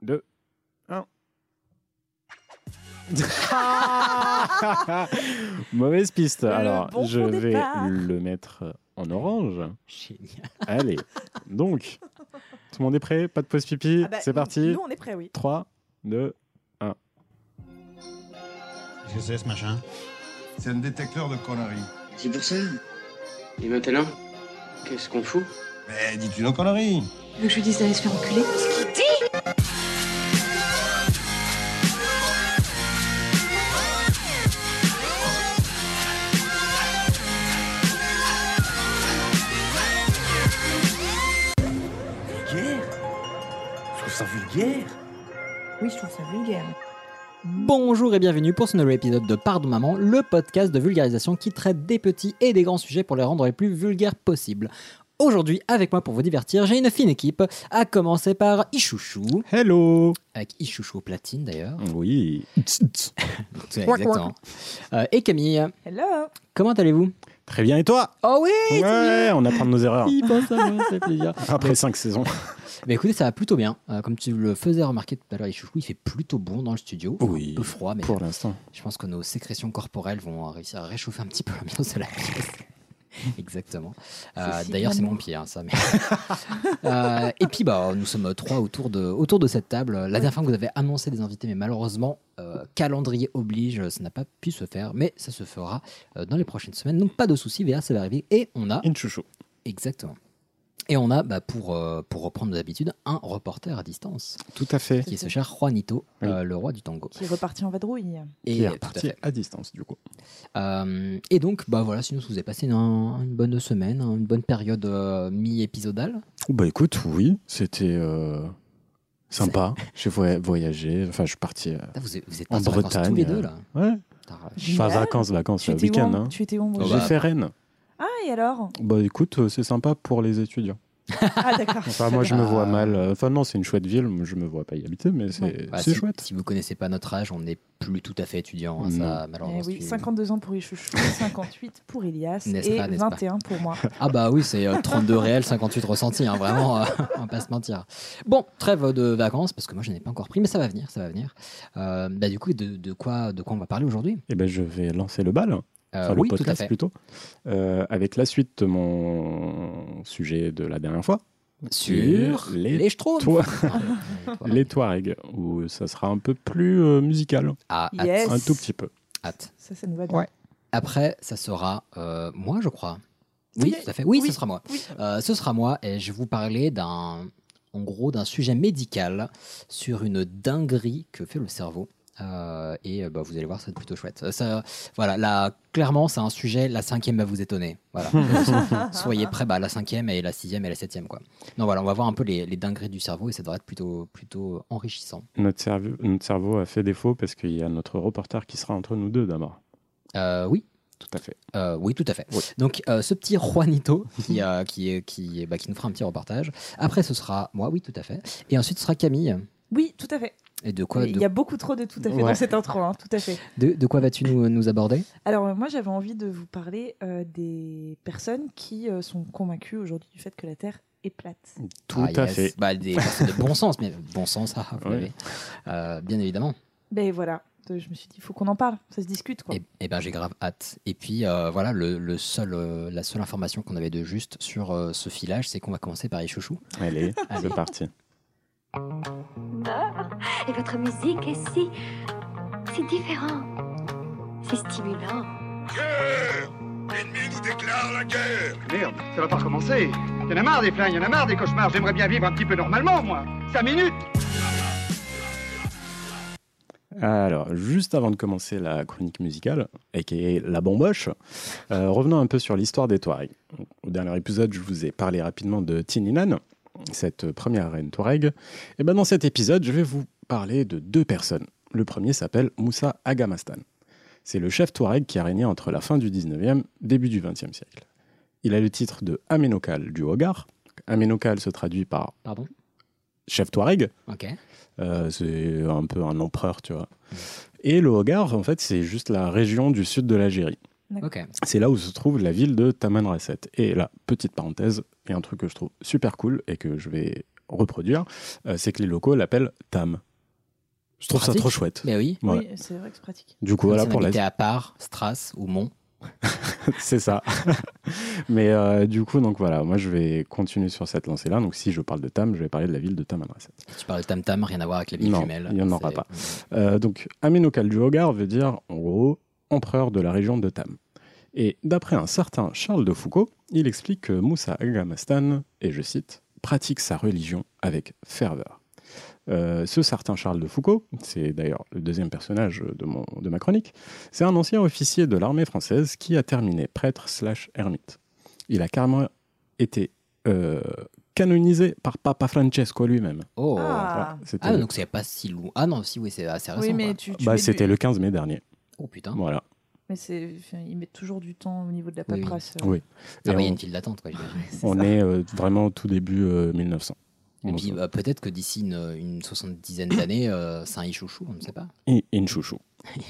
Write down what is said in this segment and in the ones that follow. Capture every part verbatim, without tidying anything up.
deux, un. Mauvaise piste. Le Alors, bon je fond vais départ. le mettre en orange. Génial. Allez, donc, tout le monde est prêt? Pas de pause pipi? Ah bah, C'est parti. Nous, on est prêts, oui. trois, deux, un. Qu'est-ce que c'est ce machin? C'est un détecteur de conneries. C'est pour ça. Et maintenant, qu'est-ce qu'on fout? Mais dis-tu nos conneries? Tu veux que je lui dise d'aller se faire enculer? Vulgaire? Je trouve ça vulgaire. Oui, je trouve ça vulgaire. Bonjour et bienvenue pour ce nouvel épisode de Pardon Maman, le podcast de vulgarisation qui traite des petits et des grands sujets pour les rendre les plus vulgaires possibles. Aujourd'hui, avec moi pour vous divertir, j'ai une fine équipe, à commencer par Ichouchou, Hello. avec Ichouchou au platine d'ailleurs. Oui. Exactement. Euh, et Camille, Hello. comment allez-vous? Très bien, et toi? Oh oui, c'est Ouais, on apprend de nos erreurs. Il pense à moi, c'est plaisir. Après cinq saisons. Bah écoutez, ça va plutôt bien. Euh, comme tu le faisais remarquer tout à l'heure, Ichouchou, il fait plutôt bon dans le studio. Enfin, Oui, un peu froid, mais pour l'instant. je pense que nos sécrétions corporelles vont réussir à réchauffer un petit peu l'ambiance de la pièce. Exactement. Euh, si D'ailleurs, c'est glamour. mon pied, hein, ça. Mais... euh, et puis, bah, nous sommes trois autour de, autour de cette table. La dernière fois que vous avez annoncé des invités, mais malheureusement, euh, calendrier oblige, ça n'a pas pu se faire, mais ça se fera euh, dans les prochaines semaines. Donc, pas de souci, V A, ça va arriver. Et on a. Une chouchou. Exactement. Et on a, bah, pour, euh, pour reprendre nos habitudes, un reporter à distance, Tout à fait. qui est ce cher Juanito, Oui. euh, le roi du tango. Qui est reparti en vadrouille. Et, Qui est tout à reparti fait. à distance, du coup. Euh, et donc, bah voilà, sinon vous avez passé une, une bonne semaine, une bonne période euh, mi-épisodale. Bah écoute, oui, c'était euh, sympa. J'ai voy- voyagé, enfin je suis parti euh, Putain, Vous êtes, vous êtes en partis en vacances Bretagne. tous les deux là. Ouais, Putain, enfin Génial. vacances, vacances, Tu euh, étais, où week-end. en... Hein. tu étais où en Oh, Bretagne J'ai bah. fait Rennes. Ah, et alors? Bah écoute, euh, c'est sympa pour les étudiants. Ah, d'accord. Enfin moi je me Ah. vois mal, euh, enfin non c'est une chouette ville, moi, je me vois pas y habiter, mais c'est Ouais. Bah, c'est si, chouette. si vous connaissez pas notre âge, on n'est plus tout à fait étudiant. hein, Non. ça, malheureusement, Eh oui, c'est- cinquante-deux ans pour Ichouchou, cinquante-huit pour Elias N'est-ce et pas, n'est-ce pas vingt et un pour moi. Ah bah oui, c'est euh, trente-deux réels, cinquante-huit ressentis, hein, vraiment, euh, on va pas se mentir. Bon, trêve de vacances, parce que moi je n'ai pas encore pris, mais ça va venir, ça va venir. Euh, bah du coup, de, de, quoi, de quoi on va parler aujourd'hui? Et ben je vais lancer le bal, Euh, enfin le Oui, tout à podcast fait. plutôt, euh, avec la suite de mon sujet de la dernière fois. Sur les, les Schtroumpfs. toi- Ah, ouais. les Touaregs, où ça sera un peu plus euh, musical, Ah, hâte, Yes. un tout petit peu. hâte. Ça, ça nous va bien. Ouais. Après, ça sera euh, moi, je crois. Oui, Oui. tout à fait. Oui, Oui. ce sera moi. Oui. Euh, ce sera moi et je vais vous parler d'un, en gros, d'un sujet médical sur une dinguerie que fait le cerveau. Euh, et euh, bah, vous allez voir, c'est plutôt chouette. Euh, Ça, voilà, là, clairement, c'est un sujet. La cinquième va vous étonner. Voilà. Soyez prêts. Bah, la cinquième et la sixième et la septième, quoi. Non, voilà, on va voir un peu les, les dingueries du cerveau et ça devrait être plutôt, plutôt enrichissant. Notre cerveau, notre cerveau a fait défaut parce qu'il y a notre reporter qui sera entre nous deux d'abord. Euh, oui. Tout à fait. Euh, oui, tout à fait. Oui. Donc, euh, ce petit Juanito qui, euh, qui, est- qui, est- bah, qui nous fera un petit reportage. Après, ce sera moi, oui, tout à fait. Et ensuite, ce sera Camille. Oui, tout à fait. Et de quoi, Il de, y a beaucoup trop de tout à fait Ouais. dans cette intro, hein, tout à fait. de, de quoi vas-tu nous, nous aborder? Alors, euh, moi, j'avais envie de vous parler euh, des personnes qui euh, sont convaincues aujourd'hui du fait que la Terre est plate. Tout Ah, à yes. fait. Bah, des personnes de bon sens, mais bon sens, ah, vous Ouais. l'avez. Euh, bien évidemment. Ben voilà, Euh, je me suis dit, il faut qu'on en parle, ça se discute, quoi. Et, et ben, j'ai grave hâte. Et puis, euh, voilà, le, le seul, euh, la seule information qu'on avait de juste sur euh, ce filage, c'est qu'on va commencer par les chouchous. Allez, Allez. c'est parti. Ah, et votre musique est si... si différent. C'est stimulant. L'ennemi nous déclare la guerre. Merde, ça va pas recommencer. Il y en a marre des flingues, il y en a marre des cauchemars. J'aimerais bien vivre un petit peu normalement, moi. Cinq minutes. Alors, juste avant de commencer la chronique musicale, aka la bomboche, euh, revenons un peu sur l'histoire des Touaregs. Au dernier épisode, je vous ai parlé rapidement de Tininan, cette première reine Touareg. Et ben dans cet épisode, je vais vous parler de deux personnes. Le premier s'appelle Moussa Agamastan. C'est le chef Touareg qui a régné entre la fin du dix-neuvième, début du vingtième siècle. Il a le titre de Aménokal du Hogar. Aménokal se traduit par Pardon? chef Touareg. Ok. Euh, c'est un peu un empereur, tu vois. Et le Hogar, en fait, c'est juste la région du sud de l'Algérie. Ok. C'est là où se trouve la ville de Tamanrasset. Et là, petite parenthèse, il y a un truc que je trouve super cool et que je vais reproduire, euh, c'est que les locaux l'appellent Tam. Je trouve Pratique. ça trop chouette. Mais oui. Ouais. Oui, c'est vrai que c'est pratique. Du coup, Comme voilà si on pour la... habitait à part, Stras ou Mont. c'est ça. Mais euh, du coup, donc voilà, moi je vais continuer sur cette lancée-là. Donc si je parle de Tam, je vais parler de la ville de Tamanrasset. Tu parles de Tam Tam, rien à voir avec la ville Non, jumelle. il n'y en aura C'est- pas. Euh, donc Amenokal-du-Hogar veut dire en gros empereur de la région de Tam. Et d'après un certain Charles de Foucault, il explique que Moussa Agamastan, et je cite, pratique sa religion avec ferveur. Euh, ce certain Charles de Foucault, c'est d'ailleurs le deuxième personnage de, mon, de ma chronique, c'est un ancien officier de l'armée française qui a terminé prêtre slash ermite. Il a carrément été euh, canonisé par Papa Francesco lui-même. Oh. Ah. Voilà, c'était Ah, le- donc c'est pas si loin. Ah non, si, oui, c'est assez récent. Oui, mais quoi. tu, tu bah, mets c'était du- le quinze mai dernier. Oh putain. Voilà. Mais c'est, enfin, ils mettent toujours du temps au niveau de la Oui, oui. paperasse. Oui. Ah Et oui, il y a on- une file d'attente, quoi, j'imagine. C'est On ça. est euh, vraiment au tout début euh, mille neuf cents. Et On puis sait. bah, peut-être que d'ici une, une soixante-dizaine d'années, euh, c'est un Ichouchou, on ne sait pas. Et, et une chouchou.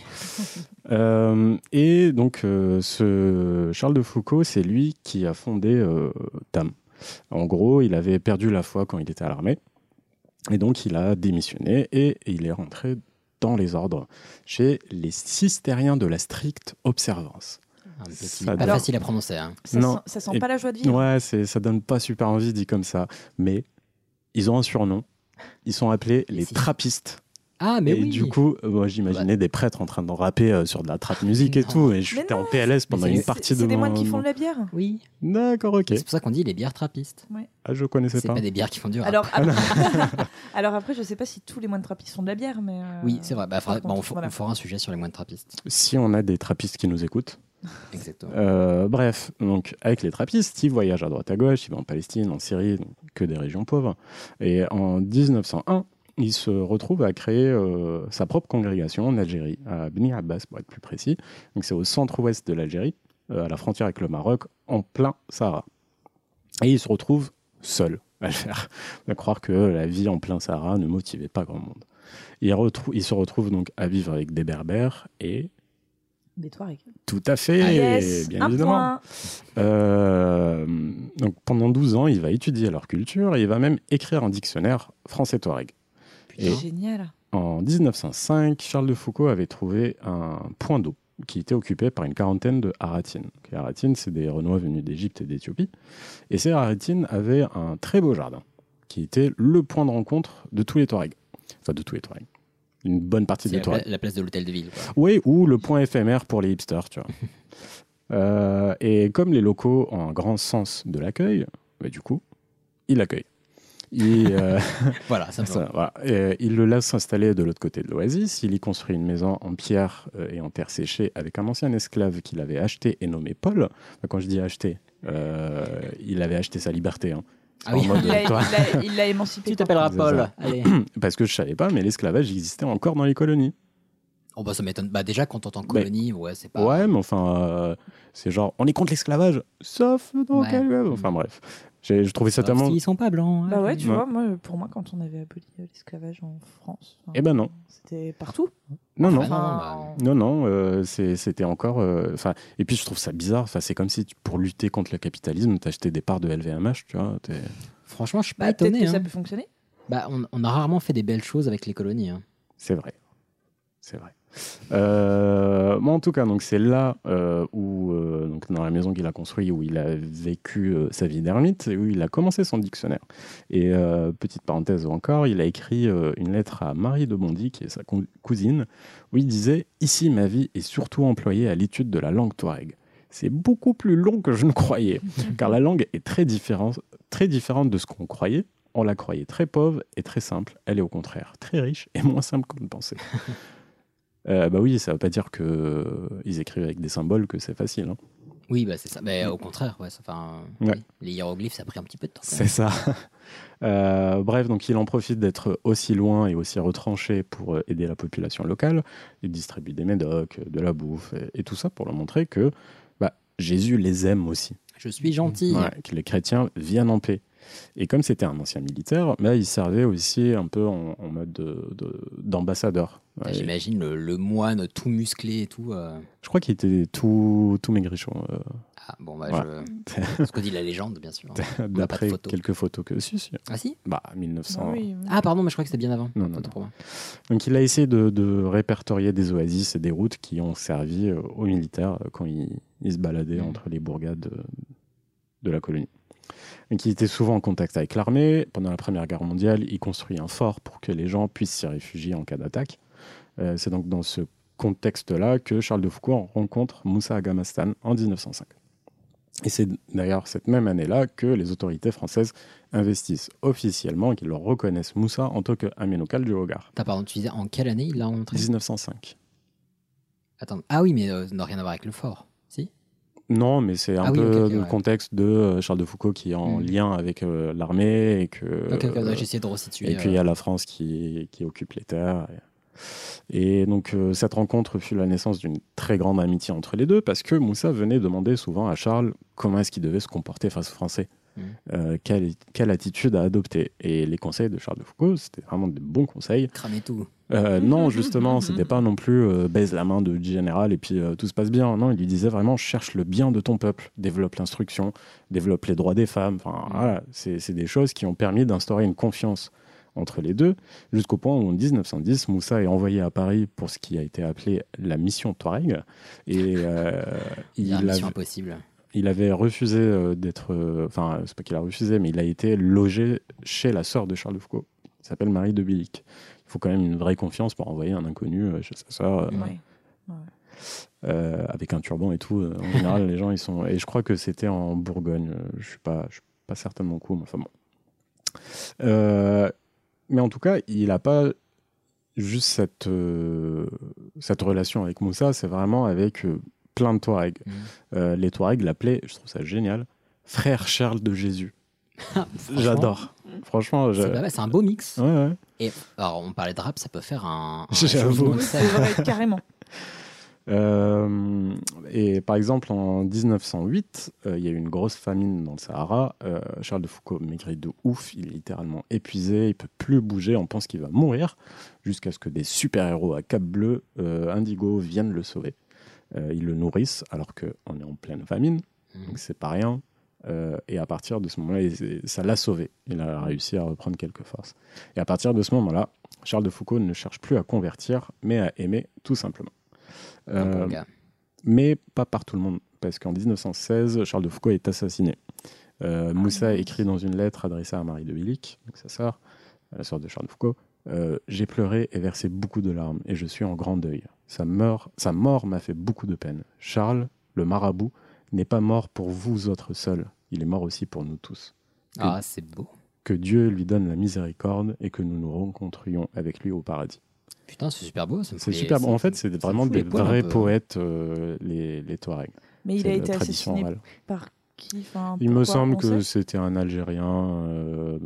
Euh, et donc, euh, ce Charles de Foucault, c'est lui qui a fondé euh, Tam. En gros, il avait perdu la foi quand il était à l'armée. Et donc, il a démissionné et il est rentré dans les ordres chez les cistériens de la stricte observance. Un petit- Ça pas doit- facile à prononcer. Hein. Ça, Non. sent, ça sent Et- pas la joie de vivre. Ouais, c'est, ça donne pas super envie dit comme ça. Mais ils ont un surnom. Ils sont appelés les Si. trappistes. Ah, mais et oui. du coup, euh, moi, j'imaginais des prêtres en train de rapper euh, sur de la trap musique et Non. tout. Et j'étais non, en P L S pendant c'est- une c'est- partie C'est de c'est des mon... moines qui font de la bière. Oui. D'accord, ok. C'est pour ça qu'on dit les bières trappistes. Ah, je connaissais C'est pas. pas des bières qui font du rap. Alors, après, alors après, je sais pas si tous les moines trappistes font de la bière, mais. euh, Oui, c'est vrai. Bah, faudra- par bah, on, contre, f- voilà. on fera un sujet sur les moines trappistes. Si on a des trappistes qui nous écoutent. Exactement. Euh, bref, donc avec les trappistes, ils voyagent à droite à gauche, ils vont en Palestine, en Syrie, donc que des régions pauvres. Et en dix-neuf cent un, il se retrouve à créer euh, sa propre congrégation en Algérie, à Bni Abbas pour être plus précis. Donc c'est au centre-ouest de l'Algérie, euh, à la frontière avec le Maroc, en plein Sahara. Et il se retrouve seul à le faire. À croire que la vie en plein Sahara ne motivait pas grand monde. Il, retrou- il se retrouve donc à vivre avec des Berbères et Des Touaregs. tout à fait, Ah, yes, bien un évidemment. point. Euh, donc pendant douze ans, il va étudier leur culture et il va même écrire un dictionnaire français-touareg. Et Génial. en dix-neuf cent cinq, Charles de Foucault avait trouvé un point d'eau qui était occupé par une quarantaine de haratines. Donc, les haratines, c'est des Renois venus d'Égypte et d'Éthiopie. Et ces haratines avaient un très beau jardin qui était le point de rencontre de tous les Touaregs. Enfin, de tous les Touaregs. Une bonne partie C'est des la, Touaregs. pla- la place de l'hôtel de ville. Quoi. Oui, ou le point éphémère pour les hipsters, tu vois. Euh, et comme les locaux ont un grand sens de l'accueil, bah, du coup, il l'accueille. Il, euh, Voilà, ça me ça, voilà. Et il le laisse s'installer de l'autre côté de l'oasis. Il y construit une maison en pierre euh, et en terre séchée avec un ancien esclave qu'il avait acheté et nommé Paul. Enfin, quand je dis acheté, euh, il avait acheté sa liberté. Hein. Ah oui. En mode, Il l'a- toi- il l'a- il l'a émancipé. Tu quoi. t'appelleras C'est Paul. ça. Allez. Parce que je savais pas, mais l'esclavage existait encore dans les colonies. Oh bah ça m'étonne. Bah déjà quand on entend colonie, ouais, c'est pas. Ouais, mais enfin, euh, c'est genre, on est contre l'esclavage, sauf dans Ouais. quel... Enfin bref, J'ai- je trouvais ça Sauf tellement... s'ils sont pas blancs. Bah ouais, tu Ouais. vois, moi, pour moi, quand on avait aboli euh, l'esclavage en France. enfin, Eh ben non. C'était partout. Non, non. Ouais, non, Enfin, Non, non, euh, c'est- c'était encore... euh, Enfin, et puis je trouve ça bizarre, enfin, c'est comme si tu- pour lutter contre le capitalisme, t'achetais des parts de L V M H, tu vois. t'es- Franchement, je suis pas bah, peut-être étonné. que ça hein. peut fonctionner. Bah, on, on a rarement fait des belles choses avec les colonies. hein. C'est vrai. C'est vrai. Euh, moi, en tout cas, donc c'est là euh, où, euh, donc dans la maison qu'il a construite, où il a vécu euh, sa vie d'ermite et où il a commencé son dictionnaire. Et euh, petite parenthèse encore, il a écrit euh, une lettre à Marie de Bondy, qui est sa cou- cousine, où il disait « Ici, ma vie est surtout employée à l'étude de la langue touareg. C'est beaucoup plus long que je ne croyais, car la langue est très différente, très différente de ce qu'on croyait. On la croyait très pauvre et très simple. Elle est au contraire très riche et moins simple qu'on ne pensait. » Euh, bah oui, ça veut pas dire que euh, ils écrivent avec des symboles que c'est facile. Hein. Oui, bah c'est ça. Mais au contraire, ouais. ça- Enfin, Ouais. oui, les hiéroglyphes, ça a pris un petit peu de temps. quand C'est ça. Euh, bref, donc il en profite d'être aussi loin et aussi retranché pour euh, aider la population locale. Il distribue des médocs, de la bouffe et, et tout ça pour leur montrer que bah, Jésus les aime aussi. même. Je suis gentil. Ouais, que les chrétiens viennent en paix. Et comme c'était un ancien militaire, bah, il servait aussi un peu en, en mode de- de- d'ambassadeur. Ah, Ouais, J'imagine le, le moine tout musclé et tout. euh. je crois qu'il était tout, tout maigrichon. euh. Ah, bon, bah, Voilà. je... ce que dit la légende, bien sûr. pas D'après de photo. quelques photos que si, si. Ah si Bah, mille neuf cents. Ah oui, oui. Ah, pardon, mais je crois que c'était bien avant. Non, non, Autant non. pour moi. Donc il a essayé de, de répertorier des oasis et des routes qui ont servi euh, aux militaires euh, quand ils, ils se baladaient Mhm. entre les bourgades euh, de la colonie. Donc il était souvent en contact avec l'armée. Pendant la Première Guerre mondiale, il construit un fort pour que les gens puissent s'y réfugier en cas d'attaque. Euh, c'est donc dans ce contexte-là que Charles de Foucault rencontre Moussa Agamastan en dix-neuf cent cinq. Et c'est d'ailleurs cette même année-là que les autorités françaises investissent officiellement et qu'ils leur reconnaissent Moussa en tant qu'amin local du Hogar. Attends, pardon, tu disais en quelle année il l'a rencontré dix-neuf cent cinq. Attends. Ah oui, mais euh, ça n'a rien à voir avec le fort. Si Non, mais c'est un Ah oui, peu ok, ok, le ouais. contexte de euh, Charles de Foucault qui est en Mm. lien avec euh, l'armée et que. Ok, ok, euh, ouais, j'ai essayé de resituer. et puis il y euh, a la France qui, qui occupe les terres. Et, et donc euh, cette rencontre fut la naissance d'une très grande amitié entre les deux parce que Moussa venait demander souvent à Charles comment est-ce qu'il devait se comporter face aux Français, Mm. euh, quelle, quelle attitude à adopter. Et les conseils de Charles de Foucault, c'était vraiment des bons conseils. Cramer tout. Euh, non, justement, c'était pas non plus euh, baise la main de général et puis euh, tout se passe bien. Non, il lui disait vraiment cherche le bien de ton peuple, développe l'instruction, développe les droits des femmes. Enfin, Mm. voilà, c'est c'est des choses qui ont permis d'instaurer une confiance entre les deux, jusqu'au point où en dix-neuf cent dix, Moussa est envoyé à Paris pour ce qui a été appelé la mission Touareg. Et euh, Il y a il, une mission avait, impossible. il avait refusé euh, d'être. euh, Enfin, c'est pas qu'il a refusé, mais il a été logé chez la sœur de Charles de Foucault, qui s'appelle Marie de Bilic. Il faut quand même une vraie confiance pour envoyer un inconnu euh, chez sa sœur. euh, Ouais. Ouais. euh, avec un turban et tout. Euh, En général, les gens, ils sont. Et je crois que c'était en Bourgogne. Euh, Je suis pas, je suis pas certain de mon coup, mais enfin bon. Euh, mais en tout cas, il n'a pas juste cette, euh, cette relation avec Moussa, c'est vraiment avec euh, plein de Touaregs. Mm. Euh, les Touaregs l'appelaient, je trouve ça génial, frère Charles de Jésus. Franchement, J'adore. Franchement, je... C'est pas mal, c'est un beau mix. Ouais, ouais. Et alors, on parlait de rap, ça peut faire un. un J'avoue. joli nom de Oui, scène. c'est vrai, carrément. Euh, et par exemple, en dix-neuf cent huit, euh, il y a eu une grosse famine dans le Sahara. Euh, Charles de Foucault maigrit de ouf, il est littéralement épuisé, il peut plus bouger, on pense qu'il va mourir, jusqu'à ce que des super-héros à cap bleu, euh, indigo, viennent le sauver. Euh, ils le nourrissent alors qu'on est en pleine famine, Mm. donc c'est pas rien. Euh, et à partir de ce moment-là, il- ça l'a sauvé. Il a réussi à reprendre quelques forces. Et à partir de ce moment-là, Charles de Foucault ne cherche plus à convertir, mais à aimer tout simplement. Un Euh, bon gars. mais pas par tout le monde, parce qu'en dix-neuf cent seize, Charles de Foucault est assassiné. Euh, Moussa mince. écrit dans une lettre adressée à Marie de Bilic, donc sa sœur, la sœur de Charles de Foucault, euh, j'ai pleuré et versé beaucoup de larmes, et je suis en grand deuil. Sa mort, sa mort m'a fait beaucoup de peine. Charles, le marabout, n'est pas mort pour vous autres seuls, il est mort aussi pour nous tous. Ah, c'est beau. Que Dieu lui donne la miséricorde et que nous nous rencontrions avec lui au paradis. Putain, c'est super beau. ça me C'est fout super les- bon. En ça- fait, c'est ça vraiment fout les des poils un vrais peu. poètes, euh, les, les Touaregs. Mais il C'est a la été tradition assassiné orale. par qui enfin, Il me pourquoi, semble on que sait c'était un Algérien. euh,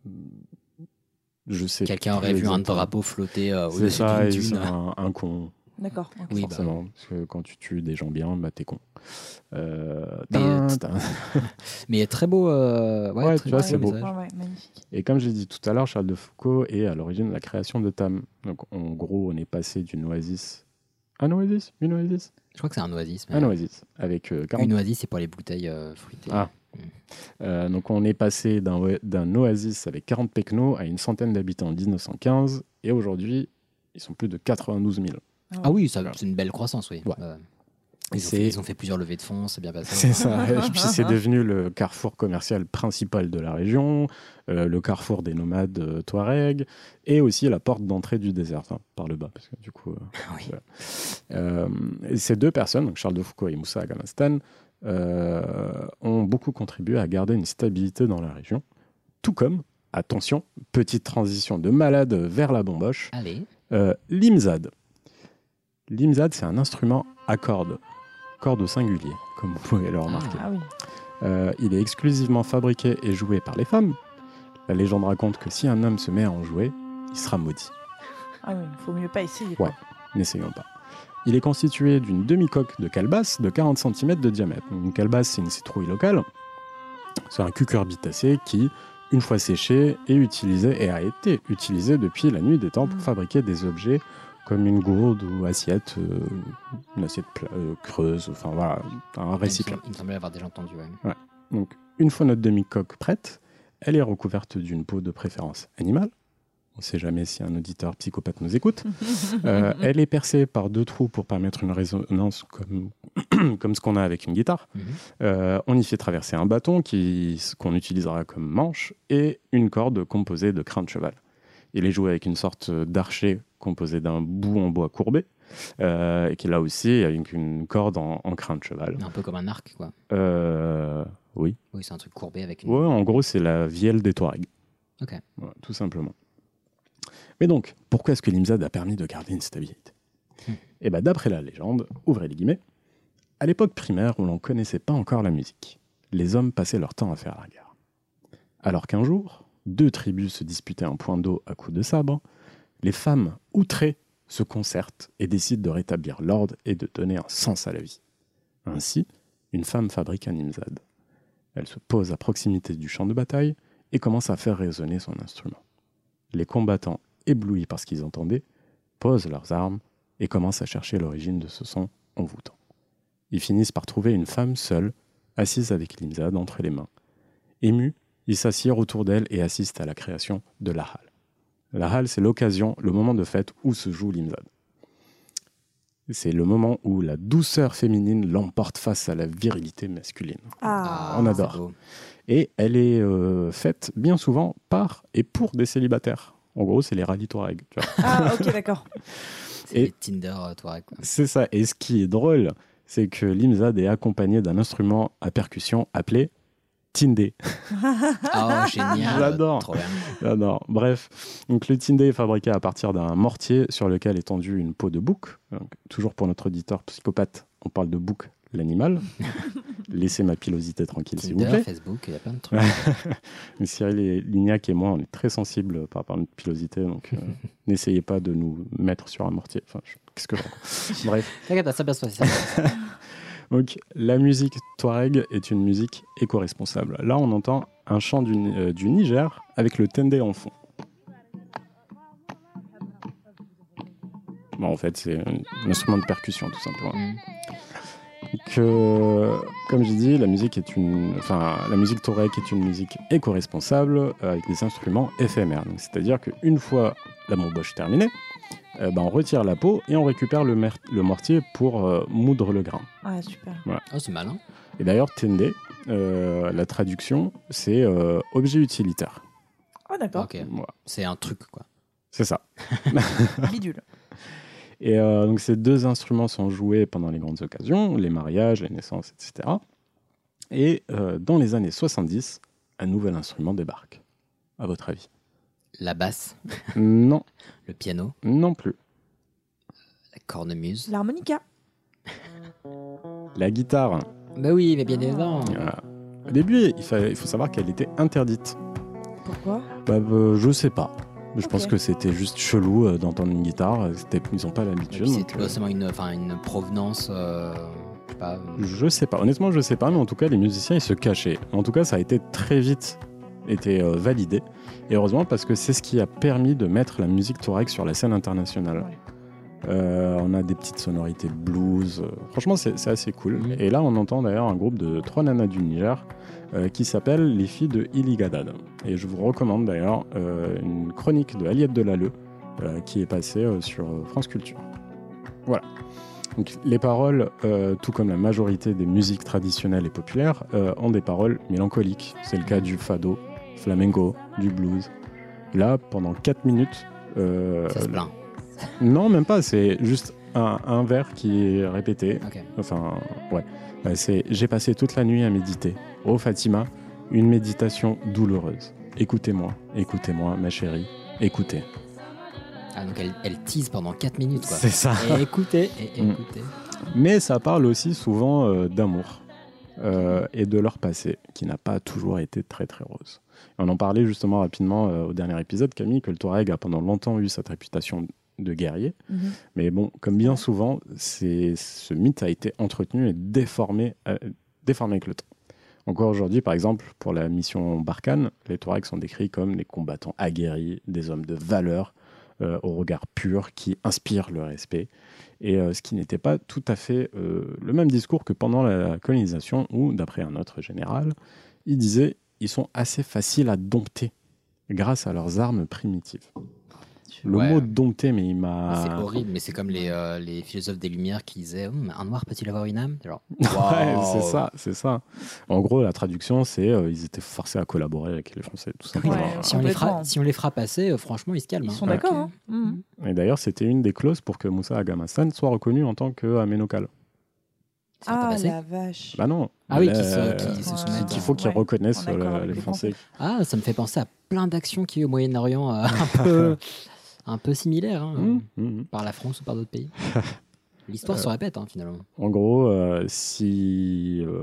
je sais. Quelqu'un aurait plus vu un exactement. drapeau flotter euh, C'est au-dessus ça, et d'une c'est dune. un, un con, D'accord. ok. Oui, bah, forcément. Parce que quand tu tues des gens bien, bah t'es con. Euh, Mais, tin, euh, tin. Mais très beau. euh, Ouais, Ouais, très tu vois, beau c'est beau. message. Ouais, ouais, magnifique. Et comme j'ai dit tout à l'heure, Charles de Foucault est à l'origine de la création de T A M. Donc en gros, on est passé d'une oasis. Un oasis Une oasis Je crois que c'est un oasis. mais- Un oasis. Avec euh, quarante Une oasis, c'est pour les bouteilles euh, fruitées. Ah. Euh, donc on est passé d'un oa- d'un oasis avec quarante pecnos à une centaine d'habitants en dix-neuf cent quinze et aujourd'hui ils sont plus de quatre-vingt-douze mille. Ah oui, ça- c'est une belle croissance, oui. Ouais. Euh, Et ils, ont c'est- fait, ils ont fait plusieurs levées de fonds, c'est bien passé. C'est ça. Et puis c'est devenu le carrefour commercial principal de la région, euh, le carrefour des nomades euh, Touaregs et aussi la porte d'entrée du désert, enfin par le bas parce que du coup. euh, Ah oui. voilà. Euh, et ces deux personnes, donc Charles de Foucault et Moussa Agamastan, euh, ont beaucoup contribué à garder une stabilité dans la région, tout comme, attention, petite transition de malade vers la bamboche, Allez. euh, l'imzad. L'imzad, c'est un instrument à cordes, cordes au singulier, comme vous pouvez le remarquer. Ah oui. Euh, il est exclusivement fabriqué et joué par les femmes. La légende raconte que si un homme se met à en jouer, il sera maudit. Ah oui, faut mieux pas essayer. quoi. Ouais. N'essayons pas. Il est constitué d'une demi-coque de calebasse de quarante centimètres de diamètre. Donc, une calebasse, c'est une citrouille locale. C'est un cucurbitacé qui, une fois séché, est utilisé et a été utilisé depuis la nuit des temps pour Mm. fabriquer des objets comme une gourde ou assiette, euh, une assiette pla- euh, creuse, enfin voilà, un récipient. Il me semblait avoir déjà entendu. Ouais. Donc, une fois notre demi-coque prête, elle est recouverte d'une peau de préférence animale. On ne sait jamais si un auditeur psychopathe nous écoute. Euh, elle est percée par deux trous pour permettre une résonance comme, comme ce qu'on a avec une guitare. Mhm. Euh, on y fait traverser un bâton qui, qu'on utilisera comme manche et une corde composée de crins de cheval. Il est joué avec une sorte d'archet composé d'un bout en bois courbé euh, et qui est là aussi avec une corde en, en crin de cheval. Un peu comme un arc, quoi. Euh, oui. Oui, c'est un truc courbé avec une. Ouais, en gros, c'est la vielle des Touaregs. Ok. Voilà, tout simplement. Mais donc, pourquoi est-ce que l'Imzad a permis de garder une stabilité Hmm. Eh bien, d'après la légende, ouvrez les guillemets, à l'époque primaire où l'on ne connaissait pas encore la musique, les hommes passaient leur temps à faire la guerre. Alors qu'un jour, deux tribus se disputaient un point d'eau à coups de sabre, les femmes, outrées, se concertent et décident de rétablir l'ordre et de donner un sens à la vie. Ainsi, une femme fabrique un Imzad. Elle se pose à proximité du champ de bataille et commence à faire résonner son instrument. Les combattants, éblouis par ce qu'ils entendaient, posent leurs armes et commencent à chercher l'origine de ce son envoûtant. Ils finissent par trouver une femme seule, assise avec l'Imzad entre les mains. Émus, ils s'assirent autour d'elle et assistent à la création de la halle. La halle, c'est l'occasion, le moment de fête où se joue l'Imzad. C'est le moment où la douceur féminine l'emporte face à la virilité masculine. Ah, on adore. c'est beau. Et elle est euh, faite bien souvent par et pour des célibataires. En gros, c'est les rallyes Touareg. Tu vois. Ah, ok, d'accord. C'est Et- les Tinder euh, Touareg, quoi. C'est ça. Et ce qui est drôle, c'est que l'Imzad est accompagné d'un instrument à percussion appelé Tindé. Oh, génial. J'adore. Trop bien. J'adore. Bref, donc le Tindé est fabriqué à partir d'un mortier sur lequel est tendue une peau de bouc. Donc, toujours pour notre auditeur psychopathe, on parle de bouc, l'animal. Laissez ma pilosité tranquille, s'il vous Tinder, plaît. Facebook, il y a plein de trucs. Mais Cyril et Lignac et moi, on est très sensibles par rapport à notre pilosité, donc euh, n'essayez pas de nous mettre sur un mortier. Enfin, je- qu'est-ce que je raconte Bref, T'inquiète, ça passe pas, ça passe. donc la musique Touareg est une musique éco-responsable. Là, on entend un chant du, euh, du Niger avec le tendé en fond. Bon, en fait, c'est un, un instrument de percussion, tout simplement. Mm. Donc, euh, comme j'ai dit, la musique est une, enfin, la musique Touareg est une musique éco-responsable euh, avec des instruments éphémères. Donc, c'est-à-dire qu'une fois la bamboche terminée, euh, ben, on retire la peau et on récupère le, mer- le mortier pour euh, moudre le grain. Ah, super. Oh, c'est malin. Et d'ailleurs, tendé, euh, la traduction, c'est euh, objet utilitaire. Ah, d'accord. Ok. Voilà, C'est un truc, quoi. c'est ça. Bidule. Et euh, donc ces deux instruments sont joués pendant les grandes occasions, les mariages, les naissances, et cetera. Et euh, dans les années soixante-dix, un nouvel instrument débarque. À votre avis? La basse, Non, le piano, non plus. la cornemuse. L'harmonica. La guitare. Bah oui, mais bien évidemment. euh, au début, il, fa- il faut savoir qu'elle était interdite. Pourquoi? Bah, euh, je sais pas. Je Ok. pense que c'était juste chelou euh, d'entendre une guitare. C'était- Ils n'ont pas Et l'habitude. puis donc, c'est euh, forcément une, enfin, une provenance, euh, je sais pas. euh, Je sais pas, honnêtement je sais pas, mais en tout cas les musiciens ils se cachaient. En tout cas ça a été très vite été euh, validé, et heureusement parce que c'est ce qui a permis de mettre la musique Touareg sur la scène internationale. Ouais. Euh, on a des petites sonorités de blues, euh, franchement c'est c'est assez cool. Mhm. Et là on entend d'ailleurs un groupe de trois nanas du Niger euh, qui s'appelle les filles de Iligadad. Et je vous recommande d'ailleurs euh, une chronique de Aliette Delalleux euh, qui est passée euh, sur euh, France Culture. Voilà. Donc, les paroles, euh, tout comme la majorité des musiques traditionnelles et populaires, euh, ont des paroles mélancoliques. C'est le cas du fado, flamenco, du blues. Là, pendant quatre minutes... euh, Ça se plaint. non, même pas, c'est juste un, un vers qui est répété. Ok. Enfin, ouais. Euh, C'est « J'ai passé toute la nuit à méditer. Oh Fatima, une méditation douloureuse. Écoutez-moi, écoutez-moi, ma chérie, écoutez. » Ah, donc elle, elle tease pendant quatre minutes, quoi. C'est ça. Et écoutez, et Mm. écoutez. Mais ça parle aussi souvent euh, d'amour euh, et de leur passé, qui n'a pas toujours été très très rose. Et on en parlait justement rapidement euh, au dernier épisode, Camille, que le Touareg a pendant longtemps eu cette réputation de guerrier. Mhm. Mais bon, comme bien souvent, c'est, ce mythe a été entretenu et déformé, euh, déformé avec le temps. Encore aujourd'hui, par exemple, pour la mission Barkhane, les Touaregs sont décrits comme des combattants aguerris, des hommes de valeur, euh, au regard pur, qui inspire le respect. Et euh, ce qui n'était pas tout à fait euh, le même discours que pendant la colonisation, où, d'après un autre général, il disait ils sont assez faciles à dompter grâce à leurs armes primitives. Le Ouais. mot dompter, mais il m'a. C'est horrible, mais c'est comme les, euh, les philosophes des Lumières qui disaient Hum, un noir peut-il avoir une âme Genre, Ouais, waouh. c'est ça, c'est ça. En gros, la traduction, c'est euh, ils étaient forcés à collaborer avec les Français, tout simplement. Ouais, Si on, les fera, Complètement. si on les fera passer, euh, franchement, ils se calment. Ils hein. sont Ouais. d'accord. Hein. Mhm. Et d'ailleurs, c'était une des clauses pour que Moussa Agamastan soit reconnu en tant qu'Aménokal. Ça va pas Ah passer la vache. Bah non. Ah oui, Euh, qui se, qui se Ouais. soumettent. qu'il faut qu'ils Ouais, reconnaissent en accord euh, avec les les Français. Ah, ça me fait penser à plein d'actions qui est au Moyen-Orient euh, un, peu, un peu similaires, hein, Mmh, mmh. par la France ou par d'autres pays. L'histoire se répète, hein, finalement. En gros, euh, si euh,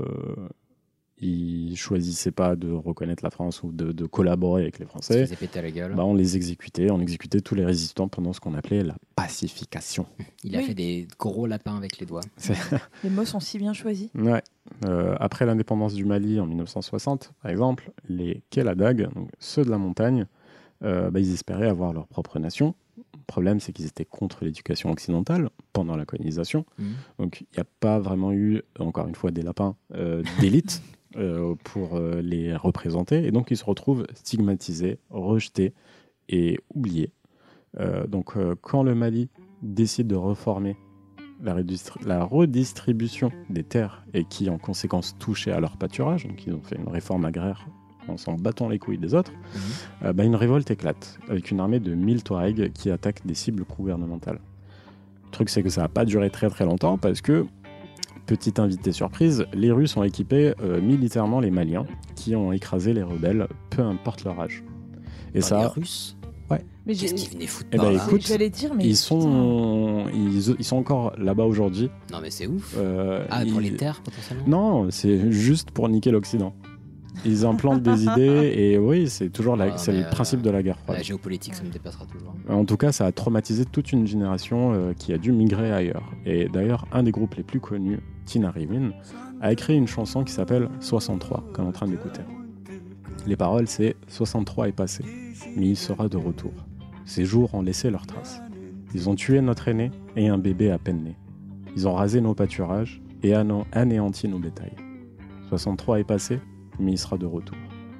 ils choisissaient pas de reconnaître la France ou de, de collaborer avec les Ça Français, faisait péter à la gueule. bah, on les exécutait. On exécutait tous les résistants pendant ce qu'on appelait la pacification. Il a Oui. fait des gros lapins avec les doigts. Les mots sont si bien choisis. Ouais. Euh, après l'indépendance du Mali en mille neuf cent soixante, par exemple, les Kéladag, donc ceux de la montagne, euh, bah, ils espéraient avoir leur propre nation. Le problème, c'est qu'ils étaient contre l'éducation occidentale pendant la colonisation. Mhm. Donc, il n'y a pas vraiment eu, encore une fois, des lapins euh, d'élite euh, pour euh, les représenter. Et donc, ils se retrouvent stigmatisés, rejetés et oubliés. Euh, donc, euh, quand le Mali décide de reformer la, redistri- la redistribution des terres et qui, en conséquence, touchait à leur pâturage, donc ils ont fait une réforme agraire en s'en battant les couilles des autres, Mhm. euh, bah, une révolte éclate avec une armée de mille Touaregs qui attaquent des cibles gouvernementales. Le truc, c'est que ça n'a pas duré très très longtemps parce que, petite invitée surprise, les Russes ont équipé euh, militairement les Maliens qui ont écrasé les rebelles, peu importe leur âge. Et Par ça, les Russes Mais j'ai- Qu'est-ce qu'ils venaient foutre Eh par ben, là écoute, j'allais dire, mais ils, putain. sont, ils, ils sont encore là-bas aujourd'hui. Non, mais c'est ouf. Euh, Ah, pour ils- les terres, potentiellement Non, c'est juste pour niquer l'Occident. Ils implantent des idées et oui, c'est toujours la- Ah, c'est mais, le principe euh, de la guerre La froide. géopolitique, ça me dépassera toujours. En tout cas, ça a traumatisé toute une génération euh, qui a dû migrer ailleurs. Et d'ailleurs, un des groupes les plus connus, Tina Rewin, a écrit une chanson qui s'appelle soixante-trois, qu'on est en train d'écouter. Les paroles, c'est « soixante-trois est passé, mais il sera de retour. Ces jours ont laissé leurs traces. Ils ont tué notre aîné et un bébé à peine né. Ils ont rasé nos pâturages et ané- anéanti nos bétails. soixante-trois est passé, mais il sera de retour. »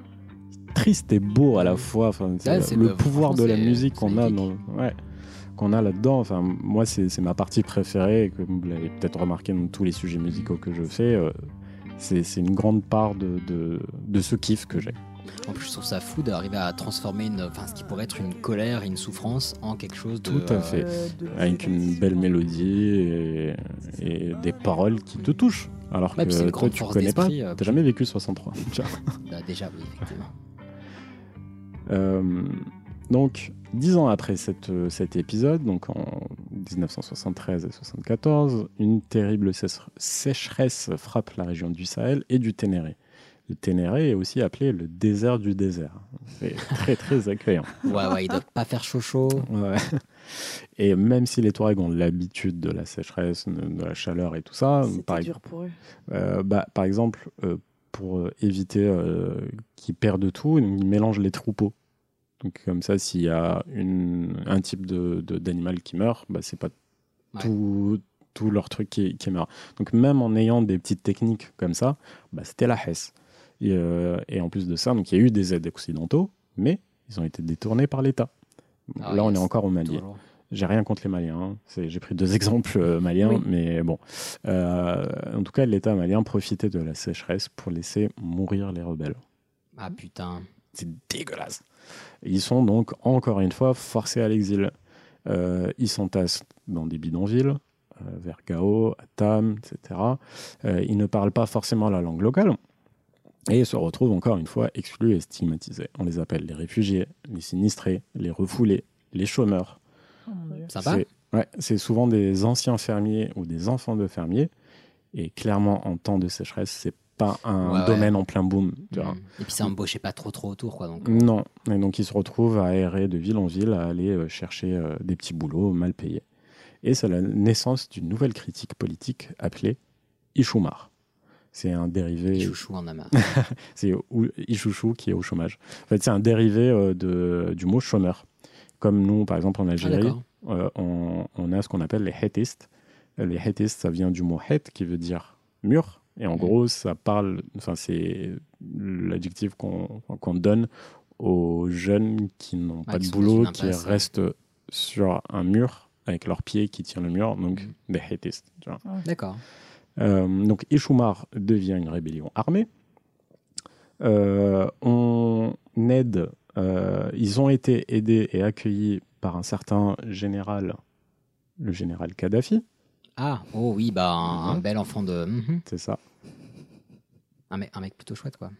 Triste et beau à la fois. Enfin, c'est Ouais, c'est le le- pouvoir de la franchement, c'est- musique qu'on c'est a, épique. dans, ouais, qu'on a là-dedans. Enfin, moi, c'est c'est ma partie préférée. Et comme vous l'avez peut-être remarqué dans tous les sujets musicaux que je fais, euh, c'est c'est une grande part de, de, de ce kiff que j'ai. En plus, je trouve ça fou d'arriver à transformer une, enfin, ce qui pourrait être une colère et une souffrance en quelque chose de. Tout à fait. Euh, de- Avec une belle mélodie et, et des paroles qui te touchent. Alors Ouais, puis c'est que une toi, grande tu force connais pas, d'esprit, euh, t'as jamais vécu soixante-trois. tu vois. Bah, déjà, oui, effectivement. Euh, donc, dix ans après cette, euh, cet épisode, donc en dix-neuf cent soixante-treize et soixante-quatorze, une terrible sèche- sécheresse frappe la région du Sahel et du Ténéré. Le Ténéré est aussi appelé le désert du désert. C'est très très accueillant. Ouais, ouais, il doit pas faire chaud chaud. Ouais. Et même si les Touaregs ont l'habitude de la sécheresse, de de la chaleur et tout ça, par, C'était dur pour eux. euh, bah, par exemple, euh, pour euh, éviter euh, qu'ils perdent tout, ils mélangent les troupeaux. Donc comme ça, s'il y a une, un type de, de- d'animal qui meurt, bah, c'est pas Ouais. tout, tout leur truc qui, qui meurt. Donc même en ayant des petites techniques comme ça, bah, c'était la Hesse. Et, euh, et en plus de ça, donc il y a eu des aides occidentaux, mais ils ont été détournés par l'État. Ah, Là, on yes. est encore au Mali. Toujours. J'ai rien contre les Maliens. hein. C'est- J'ai pris deux exemples euh, maliens, Oui. mais bon. Euh, en tout cas, l'État malien profitait de la sécheresse pour laisser mourir les rebelles. Ah putain. C'est dégueulasse. Ils sont donc, encore une fois, forcés à l'exil. Euh, ils s'entassent dans des bidonvilles, euh, vers Gao, à Tam, et cetera. Euh, ils ne parlent pas forcément la langue locale. Et se retrouvent encore une fois exclus et stigmatisés. On les appelle les réfugiés, les sinistrés, les refoulés, les chômeurs. Oh mon Dieu. Sympa. C'est ouais, c'est souvent des anciens fermiers ou des enfants de fermiers. Et clairement, en temps de sécheresse, c'est pas un Ouais, ouais. domaine en plein boom. Tu vois. Mm. Et puis ça embauchait pas trop trop autour, quoi. Donc. Non. Et donc, ils se retrouvent à errer de ville en ville, à aller euh, chercher euh, des petits boulots mal payés. Et c'est la naissance d'une nouvelle critique politique appelée Ichoumar. C'est un dérivé. Il chouchou en amas. C'est ou- Ichouchou qui est au chômage. En fait, c'est un dérivé euh, de, du mot chômeur. Comme nous, par exemple, en Ah, Algérie, d'accord. euh, on, on a ce qu'on appelle les hétistes. Les hétistes, ça vient du mot het, qui veut dire mur. Et en Mhm. gros, ça parle, enfin, c'est l'adjectif qu'on, qu'on donne aux jeunes qui n'ont Ouais, pas qui de sont dans boulot, une qui impasse, ouais. restent sur un mur avec leurs pieds qui tiennent le mur, donc Mhm. des hétistes. Tu vois. D'accord. Euh, donc Ishumar devient une rébellion armée. Euh, on aide, euh, ils ont été aidés et accueillis par un certain général, le général Kadhafi, Ah, oh oui, bah un, un Mhm. bel enfant de. Mhm. c'est ça. Un, mec, un mec plutôt chouette, quoi.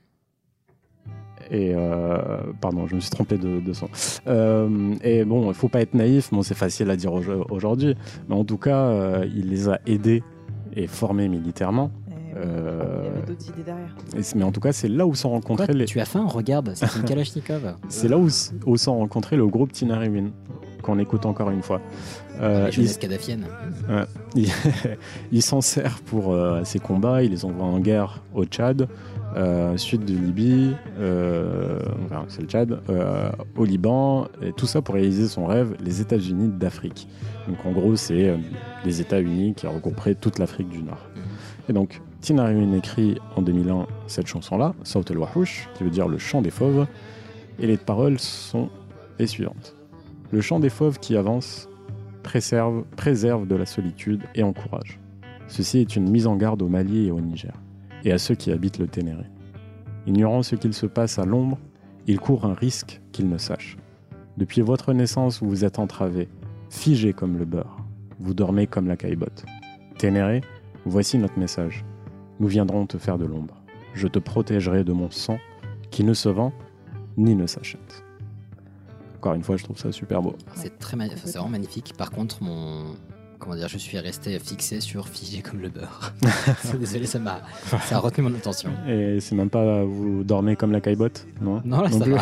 Et euh, pardon, je me suis trompé de, de son. Euh, et bon, il faut pas être naïf, bon, c'est facile à dire au- aujourd'hui, mais en tout cas, euh, il les a aidés et formés militairement. Et, Euh, Il y avait d'autres idées derrière. et c'est- mais en tout cas, c'est là où sont Quoi, rencontrés les. tu as faim? Regarde, c'est une Kalachnikov. C'est là où, s- où sont rencontrés le groupe Tinariwen, qu'on écoute encore une fois. Euh, Les ils- jeunesses kadhafiennes. Il, il s'en sert pour euh, ses combats, il les envoie en guerre au Tchad, euh, sud de Libye, euh, enfin, c'est le Tchad, euh, au Liban, et tout ça pour réaliser son rêve, les États-Unis d'Afrique. Donc en gros, c'est euh, les États-Unis qui regrouperaient toute l'Afrique du Nord. Et donc, Tinariwen écrit en deux mille un cette chanson-là, Saut el-Wahouch, qui veut dire le chant des fauves, et les paroles sont les suivantes. Le chant des fauves qui avance préserve, préserve de la solitude et encourage. Ceci est une mise en garde au Mali et au Niger, et à ceux qui habitent le Ténéré. Ignorant ce qu'il se passe à l'ombre, ils courent un risque qu'ils ne sachent. Depuis votre naissance, vous vous êtes entravés, figés comme le beurre. Vous dormez comme la caillebotte. Ténéré, voici notre message. Nous viendrons te faire de l'ombre. Je te protégerai de mon sang, qui ne se vend ni ne s'achète. Encore une fois, je trouve ça super beau. C'est très mani- enfin, c'est vraiment magnifique. Par contre, mon. Comment dire, je suis resté fixé sur figé comme le beurre. Désolé, ça m'a ça a retenu mon attention. Et c'est même pas vous dormez comme la caillebotte, non Non, là, ça plus. va.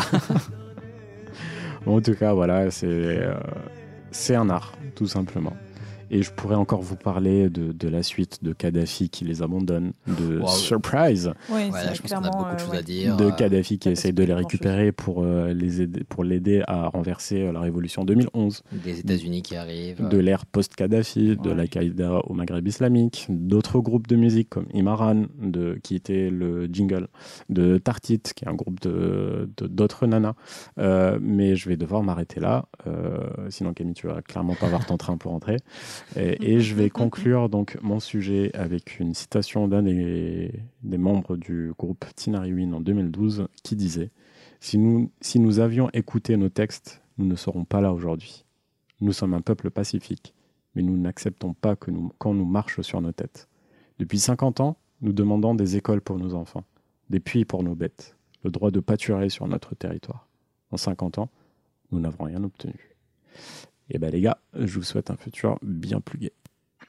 Bon, en tout cas, voilà, c'est euh, c'est un art, tout simplement. Et je pourrais encore vous parler de, de la suite de Kadhafi qui les abandonne, de Wow. Surprise Oui, Ouais, là, je pense qu'on a beaucoup de choses à dire. de Euh, Kadhafi qui ça essaye passe de les pas récupérer pour euh, les aider, pour l'aider à renverser euh, la révolution deux mille onze, Des États-Unis qui arrivent. de l'ère post-Kadhafi, de Ouais. l'Al-Qaïda au Maghreb islamique, d'autres groupes de musique comme Imaran, de, qui était le jingle, de Tartit, qui est un groupe de, de- d'autres nanas. Euh, mais je vais devoir m'arrêter là, euh, sinon Camille, tu vas clairement pas avoir ton train pour rentrer. Et, et je vais conclure donc mon sujet avec une citation d'un des, des membres du groupe Tinariwen en deux mille douze qui disait si nous, si nous avions écouté nos textes, nous ne serons pas là aujourd'hui. Nous sommes un peuple pacifique, mais nous n'acceptons pas que nous, qu'on nous marche sur nos têtes. Depuis cinquante ans, nous demandons des écoles pour nos enfants, des puits pour nos bêtes, le droit de pâturer sur notre territoire. En cinquante ans, nous n'avons rien obtenu. Et ben les gars, je vous souhaite un futur bien plus gai.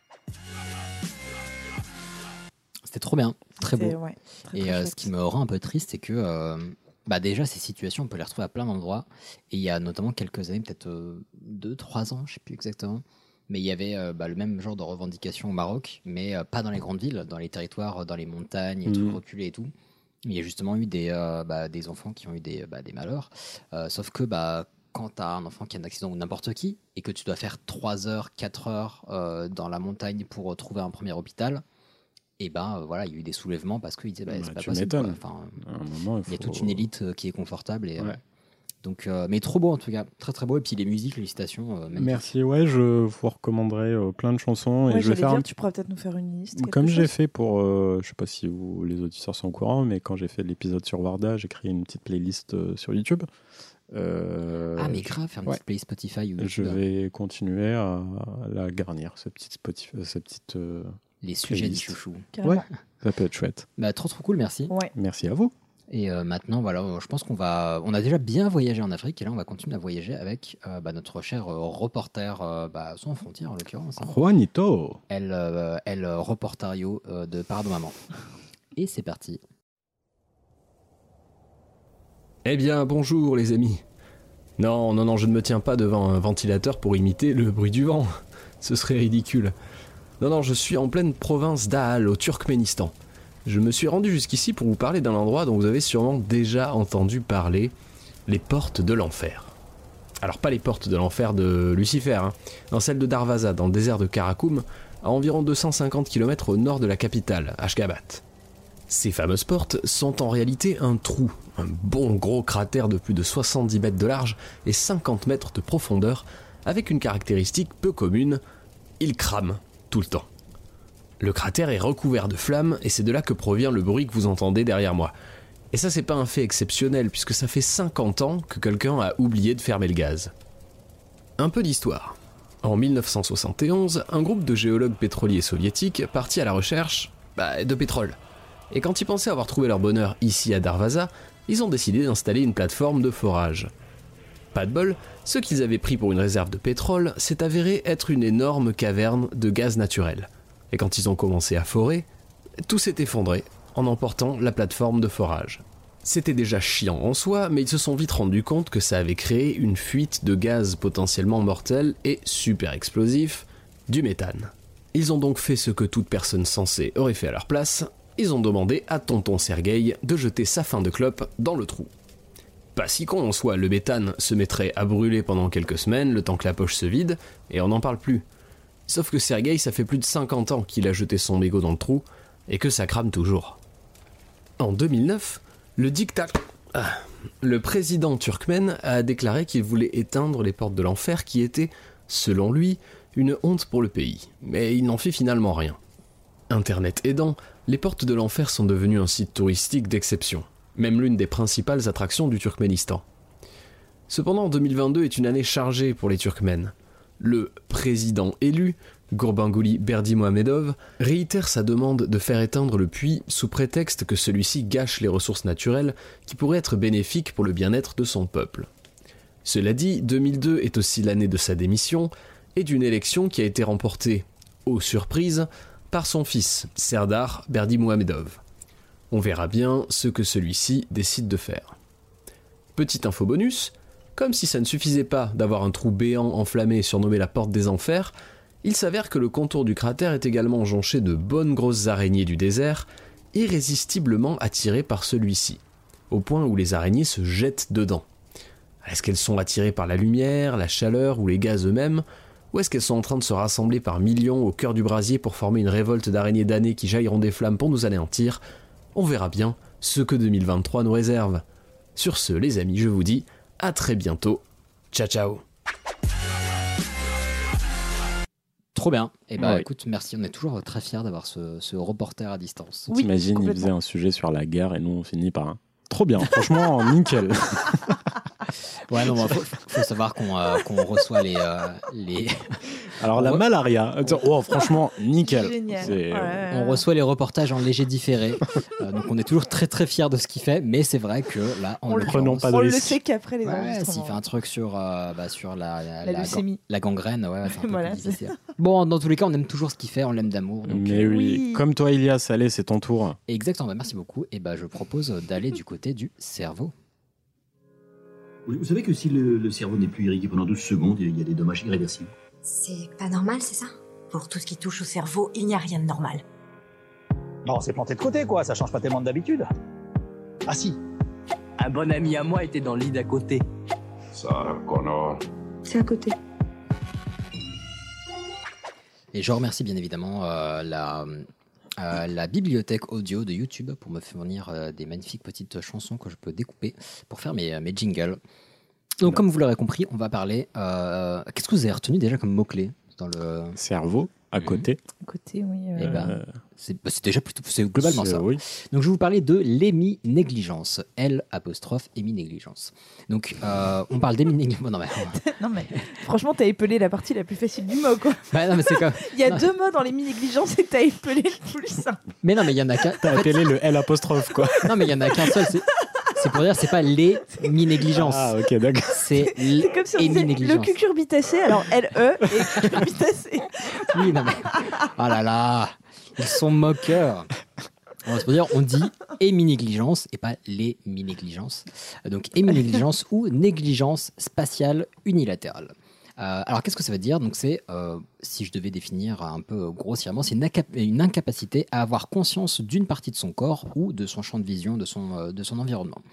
C'était trop bien, très beau. C'était- ouais, très, Et très euh, ce chouette. qui me rend un peu triste, c'est que euh, bah déjà, ces situations, on peut les retrouver à plein d'endroits. Et il y a notamment quelques années, peut-être euh, deux, trois ans, je sais plus exactement, mais il y avait euh, bah, le même genre de revendication au Maroc, mais euh, pas dans les grandes villes, dans les territoires, dans les montagnes, et Mhm. tout reculé et tout. Il y a justement eu des, euh, bah, des enfants qui ont eu des, bah, des malheurs. Euh, sauf que bah, quand tu as un enfant qui a un accident ou n'importe qui, et que tu dois faire trois heures, quatre heures euh, dans la montagne pour euh, trouver un premier hôpital, et ben euh, voilà, il y a eu des soulèvements parce qu'ils disaient bah, Bah, c'est pas tu possible. m'étonnes. quoi. Enfin, À un moment, il y a faut- toute une élite euh, qui est confortable. Et, euh, Ouais. donc, euh, mais trop beau en tout cas, très très beau. Et puis les musiques, les citations. euh, magnifiques. Merci, ouais, je vous recommanderai euh, plein de chansons Ouais, et je vais j'allais faire dire, un- tu pourras peut-être nous faire une liste. quelque comme j'ai chose. fait pour, euh, je sais pas si vous, les auditeurs sont au courant, mais quand j'ai fait l'épisode sur Warda, j'ai créé une petite playlist euh, sur YouTube. Euh, Ah mais grave, faire une ouais. petite playlist Spotify ou Je YouTube. vais continuer à la garnir, cette petite Spotify, cette petite. euh, Les sujets du playlist. chouchou. Carrément. Ouais. Ça peut être chouette. Bah, trop trop cool, merci. Ouais. Merci à vous. Et euh, maintenant, voilà, je pense qu'on va, on a déjà bien voyagé en Afrique et là, on va continuer à voyager avec euh, bah, notre cher euh, reporter, euh, bah, sans frontières en l'occurrence, hein. Juanito. El, euh, El Reportario euh, de Parado Maman. Et c'est parti. Eh bien, bonjour les amis. Non, non, non, je ne me tiens pas devant un ventilateur pour imiter le bruit du vent. Ce serait ridicule. Non, non, je suis en pleine province d'Aal, au Turkménistan. Je me suis rendu jusqu'ici pour vous parler d'un endroit dont vous avez sûrement déjà entendu parler, les portes de l'enfer. Alors pas les portes de l'enfer de Lucifer, hein. Dans celle de Darvaza, dans le désert de Karakoum, à environ deux cent cinquante kilomètres au nord de la capitale, Ashgabat. Ces fameuses portes sont en réalité un trou, un bon gros cratère de plus de soixante-dix mètres de large et cinquante mètres de profondeur, avec une caractéristique peu commune, il crame tout le temps. Le cratère est recouvert de flammes et c'est de là que provient le bruit que vous entendez derrière moi. Et ça, c'est pas un fait exceptionnel puisque ça fait cinquante ans que quelqu'un a oublié de fermer le gaz. Un peu d'histoire. En mille neuf cent soixante et onze, un groupe de géologues pétroliers soviétiques partit à la recherche bah, de pétrole. Et quand ils pensaient avoir trouvé leur bonheur ici à Darvaza, ils ont décidé d'installer une plateforme de forage. Pas de bol, ce qu'ils avaient pris pour une réserve de pétrole s'est avéré être une énorme caverne de gaz naturel. Et quand ils ont commencé à forer, tout s'est effondré en emportant la plateforme de forage. C'était déjà chiant en soi, mais ils se sont vite rendus compte que ça avait créé une fuite de gaz potentiellement mortel et super explosif, du méthane. Ils ont donc fait ce que toute personne sensée aurait fait à leur place, ils ont demandé à tonton Sergueï de jeter sa fin de clope dans le trou. Pas si con en soi, le méthane se mettrait à brûler pendant quelques semaines, le temps que la poche se vide, et on n'en parle plus. Sauf que Sergueï, ça fait plus de cinquante ans qu'il a jeté son mégot dans le trou, et que ça crame toujours. En deux mille neuf, le dictat... Ah, le président turkmène a déclaré qu'il voulait éteindre les portes de l'enfer qui étaient, selon lui, une honte pour le pays. Mais il n'en fait finalement rien. Internet aidant, les portes de l'enfer sont devenues un site touristique d'exception, même l'une des principales attractions du Turkménistan. Cependant, deux mille vingt-deux est une année chargée pour les Turkmènes. Le président élu, Gurbanguly Berdimuhamedov, réitère sa demande de faire éteindre le puits sous prétexte que celui-ci gâche les ressources naturelles qui pourraient être bénéfiques pour le bien-être de son peuple. Cela dit, deux mille deux est aussi l'année de sa démission et d'une élection qui a été remportée, aux surprises, par son fils, Serdar Berdimuhamedov. On verra bien ce que celui-ci décide de faire. Petite info bonus, comme si ça ne suffisait pas d'avoir un trou béant enflammé surnommé la porte des enfers, il s'avère que le contour du cratère est également jonché de bonnes grosses araignées du désert, irrésistiblement attirées par celui-ci, au point où les araignées se jettent dedans. Est-ce qu'elles sont attirées par la lumière, la chaleur ou les gaz eux-mêmes, ou est-ce qu'elles sont en train de se rassembler par millions au cœur du brasier pour former une révolte d'araignées damnées qui jailliront des flammes pour nous anéantir? On verra bien ce que deux mille vingt-trois nous réserve. Sur ce, les amis, je vous dis à très bientôt. Ciao, ciao. Trop bien. Et bah Ouais. écoute, merci. On est toujours très fiers d'avoir ce, ce reporter à distance. Oui, T'imagines, il complètement. faisait un sujet sur la guerre et nous on finit par un. Trop bien, franchement, nickel. Ouais, non, il faut, faut savoir qu'on euh, qu'on reçoit les, euh, les Alors la Ouais. malaria, attends, oh, franchement, nickel. Génial. C'est- Ouais. on reçoit les reportages en léger différé. Euh, donc on est toujours très très fiers de ce qu'il fait, mais c'est vrai que là, en On le- Prenons l'occurrence- pas de On le risque. sait qu'après les Ouais, enregistrements. s'il fait un truc sur, euh, bah, sur la, la, La gan- leucémie. la gangrène, ouais, c'est un peu Voilà, plus difficile. Bon, dans tous les cas, on aime toujours ce qu'il fait, on l'aime d'amour. Donc, Mais euh, oui. oui. Comme toi, Ilias, allez, c'est ton tour. exactement, bah, merci beaucoup. Et bah, je propose d'aller du côté du cerveau. Vous vous savez que si le, le cerveau n'est plus irrigué pendant douze secondes, il y a des dommages irréversibles. C'est pas normal, c'est ça? Pour tout ce qui touche au cerveau, il n'y a rien de normal. Non, c'est planté de côté, quoi. Ça change pas tellement d'habitude. Ah si. Un bon ami à moi était dans le lit d'à côté. Ça, Connor. C'est à côté. Et je remercie bien évidemment euh, la, euh, la bibliothèque audio de YouTube pour me fournir euh, des magnifiques petites chansons que je peux découper pour faire mes, mes jingles. Donc, comme vous l'aurez compris, on va parler. euh, Qu'est-ce que vous avez retenu déjà comme mot-clé dans le Cerveau, à Mhm. côté. Côté, oui. euh, Eh ben, Euh, c'est bah, c'est déjà plutôt, c'est globalement c'est- ça. Oui. Donc, je vais vous parler de l'héminégligence. L apostrophe héminégligence. Donc, euh, on parle d'héminégligence. Non, mais, Non, mais franchement, t'as épelé la partie la plus facile du mot, quoi. bah, non, mais c'est comme. Il y a Non. deux mots dans les mi-négligences et t'as épelé le plus simple. Mais non, mais il y en a qu'un. T'as appelé le L apostrophe, quoi. Non, mais il y en a qu'un seul. C'est c'est pour dire, c'est pas les mi-négligences. Ah, ok, d'accord. C'est C'est comme si on disait le l'héminégligence. cucurbitacé, alors L-E et cucurbitacé. Oui, non, mais. Oh là là, ils sont moqueurs. On va se dire, on dit héminégligence et pas les mi-négligences. Donc héminégligence ou négligence spatiale unilatérale. Euh, alors qu'est-ce que ça veut dire? Donc c'est, euh, si je devais définir un peu grossièrement, c'est une, incap- une incapacité à avoir conscience d'une partie de son corps ou de son champ de vision, de son, euh, de son environnement.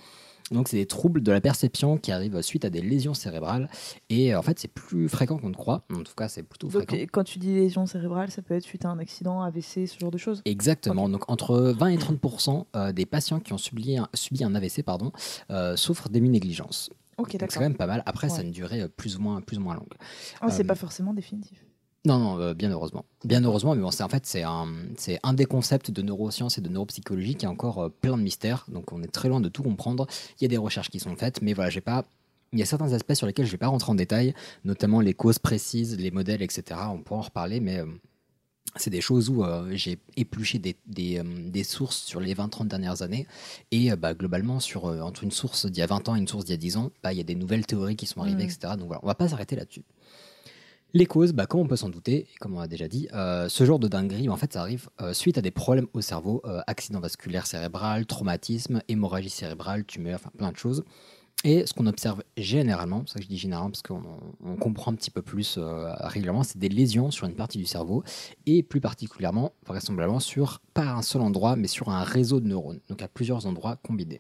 Donc c'est des troubles de la perception qui arrivent suite à des lésions cérébrales et en fait c'est plus fréquent qu'on ne croit. En tout cas c'est plutôt Donc, fréquent. quand tu dis lésions cérébrales, ça peut être suite à un accident, A V C, ce genre de choses. Exactement. Okay. Donc entre vingt et trente pour cent euh, des patients qui ont subi un, subi un A V C pardon, euh, souffrent d'héminégligence. Ok, Donc d'accord. c'est quand même pas mal. Après, Ouais. ça a une durée plus ou moins, plus ou moins longue. Oh, c'est Euh, pas forcément définitif. Non, non, euh, bien heureusement. Bien heureusement, mais bon, c'est, en fait, c'est un, c'est un des concepts de neurosciences et de neuropsychologie qui a encore euh, plein de mystères. Donc, on est très loin de tout comprendre. Il y a des recherches qui sont faites, mais voilà, j'ai pas. Il y a certains aspects sur lesquels je vais pas rentrer en détail, notamment les causes précises, les modèles, et cetera. On pourra en reparler, mais euh, c'est des choses où euh, j'ai épluché des, des, euh, des sources sur les vingt trente dernières années. Et euh, bah, globalement, sur, euh, entre une source d'il y a vingt ans et une source d'il y a dix ans, bah, il y a des nouvelles théories qui sont arrivées, Mmh. et cetera. Donc voilà, on va pas s'arrêter là-dessus. Les causes, bah, comme on peut s'en douter, et comme on a déjà dit, euh, ce genre de dinguerie, en fait, ça arrive euh, suite à des problèmes au cerveau, euh, accident vasculaire cérébral, traumatisme, hémorragie cérébrale, tumeur, enfin plein de choses. Et ce qu'on observe généralement, c'est ça que je dis généralement parce qu'on on comprend un petit peu plus euh, régulièrement, c'est des lésions sur une partie du cerveau et plus particulièrement, vraisemblablement, sur pas un seul endroit, mais sur un réseau de neurones, donc à plusieurs endroits combinés.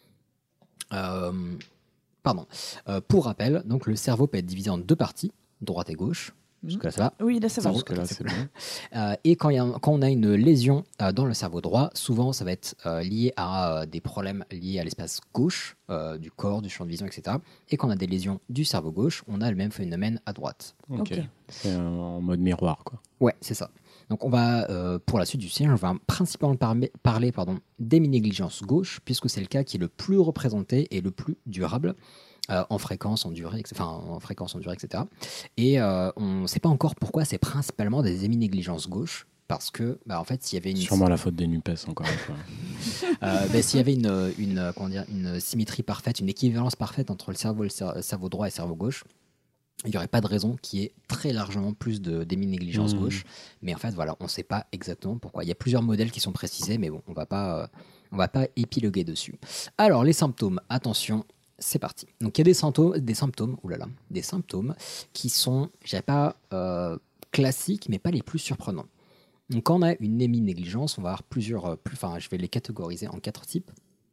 Euh, pardon. Euh, pour rappel, donc le cerveau peut être divisé en deux parties, droite et gauche. Jusque là, ça va. Oui, là, ça va. Jusque là, c'est bon. Euh, et quand, y a un- quand on a une lésion euh, dans le cerveau droit, souvent ça va être euh, lié à euh, des problèmes liés à l'espace gauche euh, du corps, du champ de vision, et cetera. Et quand on a des lésions du cerveau gauche, on a le même phénomène à droite. Ok. Ok. C'est un- en mode miroir, quoi. Ouais, c'est ça. Donc on va, euh, pour la suite du siège, on va principalement parler, parler pardon, d'héminégligence gauche, puisque c'est le cas qui est le plus représenté et le plus durable. Euh, en fréquence, en durée, et cetera. Enfin, en fréquence, en durée, et cetera. Et euh, on ne sait pas encore pourquoi c'est principalement des héminégligences gauche, parce que, bah, en fait, s'il y avait une Sûrement la faute des NUPES, encore une fois. euh, bah, s'il y avait une, une, comment dire, une symétrie parfaite, une équivalence parfaite entre le cerveau, le cer- cerveau droit et le cerveau gauche, il n'y aurait pas de raison qu'il y ait très largement plus de, d'héminégligence Mmh. gauche. Mais en fait, voilà, on ne sait pas exactement pourquoi. Il y a plusieurs modèles qui sont précisés, mais bon, on va pas, euh, on va pas épiloguer dessus. Alors, les symptômes, attention. C'est parti. Donc il y a des symptômes, des symptômes, oulala, des symptômes qui sont, je dirais pas euh, classiques, mais pas les plus surprenants. Donc quand on a une héminégligence, on va avoir plusieurs, euh, plus, enfin je vais les catégoriser en quatre types.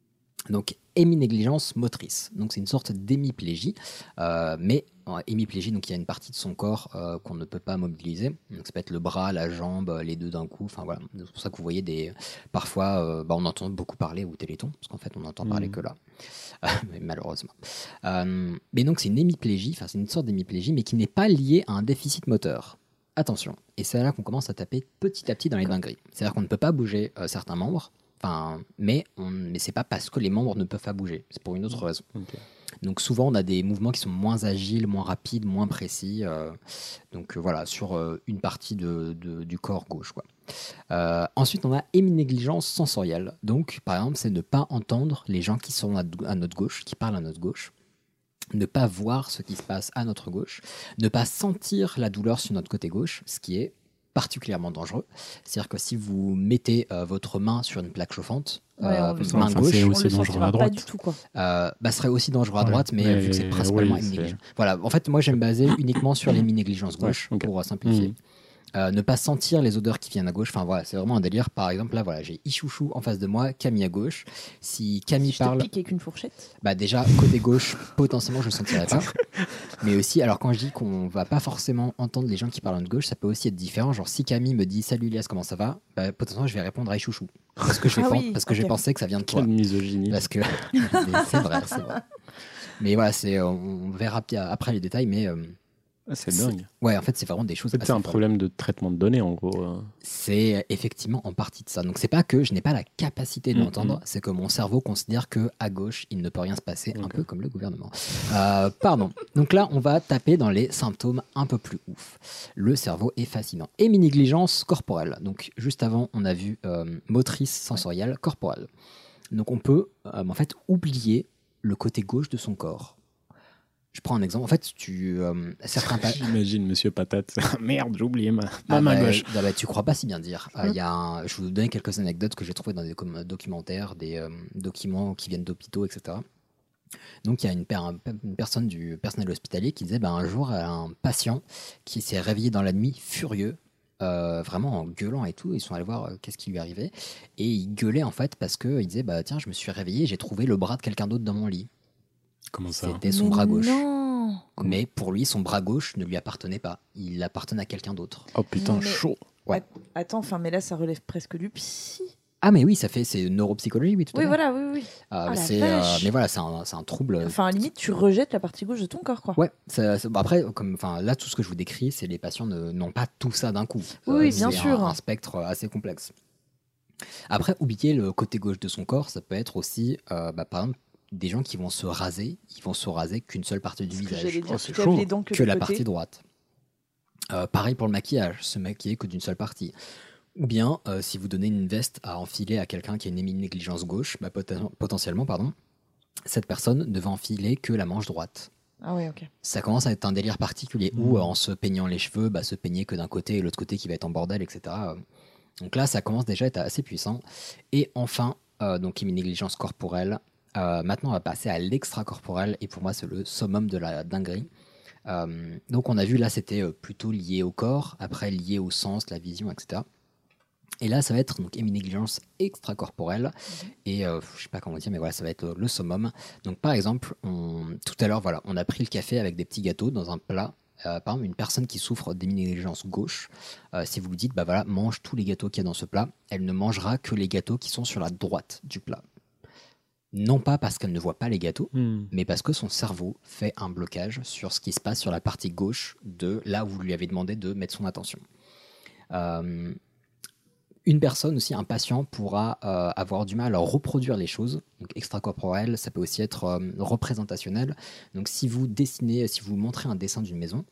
Donc héminégligence motrice. Donc c'est une sorte d'hémiplégie, euh, mais en hémiplégie, donc il y a une partie de son corps euh, qu'on ne peut pas mobiliser. Donc ça peut être le bras, la jambe, les deux d'un coup. Enfin voilà, c'est pour ça que vous voyez des, parfois, euh, bah, on entend beaucoup parler au Téléthon, parce qu'en fait on n'entend parler Mhm. que là. Mais malheureusement. Euh, mais donc c'est une hémiplégie, enfin c'est une sorte d'hémiplégie, mais qui n'est pas liée à un déficit moteur. Attention, et c'est là qu'on commence à taper petit à petit dans les dingueries. C'est-à-dire qu'on ne peut pas bouger euh, certains membres, enfin, mais, on, mais c'est pas parce que les membres ne peuvent pas bouger, c'est pour une autre raison. Ok. Donc souvent on a des mouvements qui sont moins agiles, moins rapides, moins précis. euh, donc euh, voilà, sur euh, une partie de, de- du corps gauche, quoi. Euh, ensuite, on a héminégligence sensorielle. Donc, par exemple, c'est ne pas entendre les gens qui sont à, à notre gauche, qui parlent à notre gauche. Ne pas voir ce qui se passe à notre gauche. Ne pas sentir la douleur sur notre côté gauche, ce qui est particulièrement dangereux. C'est-à-dire que si vous mettez euh, votre main sur une plaque chauffante, Ouais, euh, on le main Enfin, gauche, c'est On aussi le dangereux sentira à pas droite. du tout, quoi. euh, bah, serait aussi dangereux à Ouais, droite, mais, mais vu que c'est principalement oui, c'est- héminégligence. Voilà, en fait, moi, j'aime baser uniquement sur l'héminégligence gauche, Ouais, ok. pour euh, simplifier. Mhm. Euh, ne pas sentir les odeurs qui viennent à gauche. Enfin voilà, c'est vraiment un délire. Par exemple, là, voilà, j'ai Ichouchou en face de moi, Camille à gauche. Si Camille Si je te parle, pique avec une fourchette. bah déjà côté gauche, potentiellement, je ne sentirais pas. Mais aussi, alors quand je dis qu'on va pas forcément entendre les gens qui parlent à notre gauche, ça peut aussi être différent. Genre si Camille me dit salut Elias, comment ça va, bah, potentiellement je vais répondre à Ichouchou parce que je vais Ah pen- oui, parce que ok. j'ai pensé que ça vient de toi. Quelle misogynie. Parce que mais c'est vrai, c'est vrai. Mais voilà, c'est on on verra pi- après les détails, mais euh, Ah, c'est dingue. ouais, en fait, c'est vraiment des choses. En fait, c'est assez un folles. problème de traitement de données, en gros. euh. C'est effectivement en partie de ça. Donc c'est pas que je n'ai pas la capacité de Mhm. l'entendre, c'est que mon cerveau considère que à gauche il ne peut rien se passer, un Ok. peu comme le gouvernement. Euh, pardon. Donc là on va taper dans les symptômes un peu plus ouf. Le cerveau est fascinant. Héminégligence corporelle. Donc juste avant on a vu euh, motrice sensorielle corporelle. Donc on peut euh, en fait oublier le côté gauche de son corps. Je prends un exemple. En fait, tu euh, certains pa- J'imagine Monsieur Patate. Merde, j'ai oublié ma, ma Ah main bah, gauche. ah bah, tu crois pas si bien dire. Euh, il y a un- je vais vous donner quelques anecdotes que j'ai trouvées dans des com- documentaires, des euh, documents qui viennent d'hôpitaux, et cetera. Donc il y a une, per- un- une personne du personnel hospitalier qui disait bah, un jour un patient qui s'est réveillé dans la nuit furieux euh, vraiment en gueulant et tout. Ils sont allés voir euh, qu'est-ce qui lui arrivait. Et il gueulait en fait parce qu'il disait bah, tiens, je me suis réveillé, j'ai trouvé le bras de quelqu'un d'autre dans mon lit. Comment ça? C'était son Mais bras gauche. Non. Mais pour lui, son bras gauche ne lui appartenait pas. Il appartenait à quelqu'un d'autre. Oh putain, Mais- chaud. Ouais. Attends, enfin, mais là, ça relève presque du psy. Ah mais oui, ça fait c'est neuropsychologie, oui tout à Oui, fait. voilà, oui, oui. Euh, Oh, la c'est, euh, vache. mais voilà, c'est un, c'est un trouble. Enfin, à la limite, tu rejettes la partie gauche de ton corps, quoi. Ouais, ça- ça- bon, après, comme, enfin, là, tout ce que je vous décris, c'est les patients ne- n'ont pas tout ça d'un coup. Oui, bien c'est sûr. Un, un spectre assez complexe. Après, oublier le côté gauche de son corps, ça peut être aussi, euh, bah, par exemple, des gens qui vont se raser, ils vont se raser qu'une seule partie du Ce que visage, j'allais dire, Oh, tu c'est lèves chaud. les dents que, que de la côté. partie droite. Euh, pareil pour le maquillage, se maquiller que d'une seule partie. Ou bien, euh, si vous donnez une veste à enfiler à quelqu'un qui a une négligence gauche, bah, poten- potentiellement, pardon, cette personne ne va enfiler que la manche droite. Ah ouais, ok. Ça commence à être un délire particulier où, euh, en se peignant les cheveux, bah, se peigner que d'un côté et l'autre côté qui va être en bordel, et cetera. Donc là, ça commence déjà à être assez puissant. Et enfin, euh, donc une négligence corporelle. Euh, maintenant, on va passer à l'extracorporel et pour moi, c'est le summum de la dinguerie. Euh, donc on a vu là, c'était euh, plutôt lié au corps, après lié au sens, la vision, et cetera. Et là, ça va être donc une négligence extracorporelle. Et euh, je sais pas comment dire, mais voilà, ça va être le, le summum. Donc par exemple, on, tout à l'heure, voilà, on a pris le café avec des petits gâteaux dans un plat. Euh, par exemple, une personne qui souffre d'éminégligence gauche, euh, si vous lui dites, bah voilà, mange tous les gâteaux qu'il y a dans ce plat, elle ne mangera que les gâteaux qui sont sur la droite du plat. Non pas parce qu'elle ne voit pas les gâteaux, Hmm. mais parce que son cerveau fait un blocage sur ce qui se passe sur la partie gauche de là où vous lui avez demandé de mettre son attention. Euh, une personne aussi, un patient, pourra euh, avoir du mal à reproduire les choses. Donc extracorporel, ça peut aussi être euh, représentationnel. Donc si vous dessinez, si vous montrez un dessin d'une maison,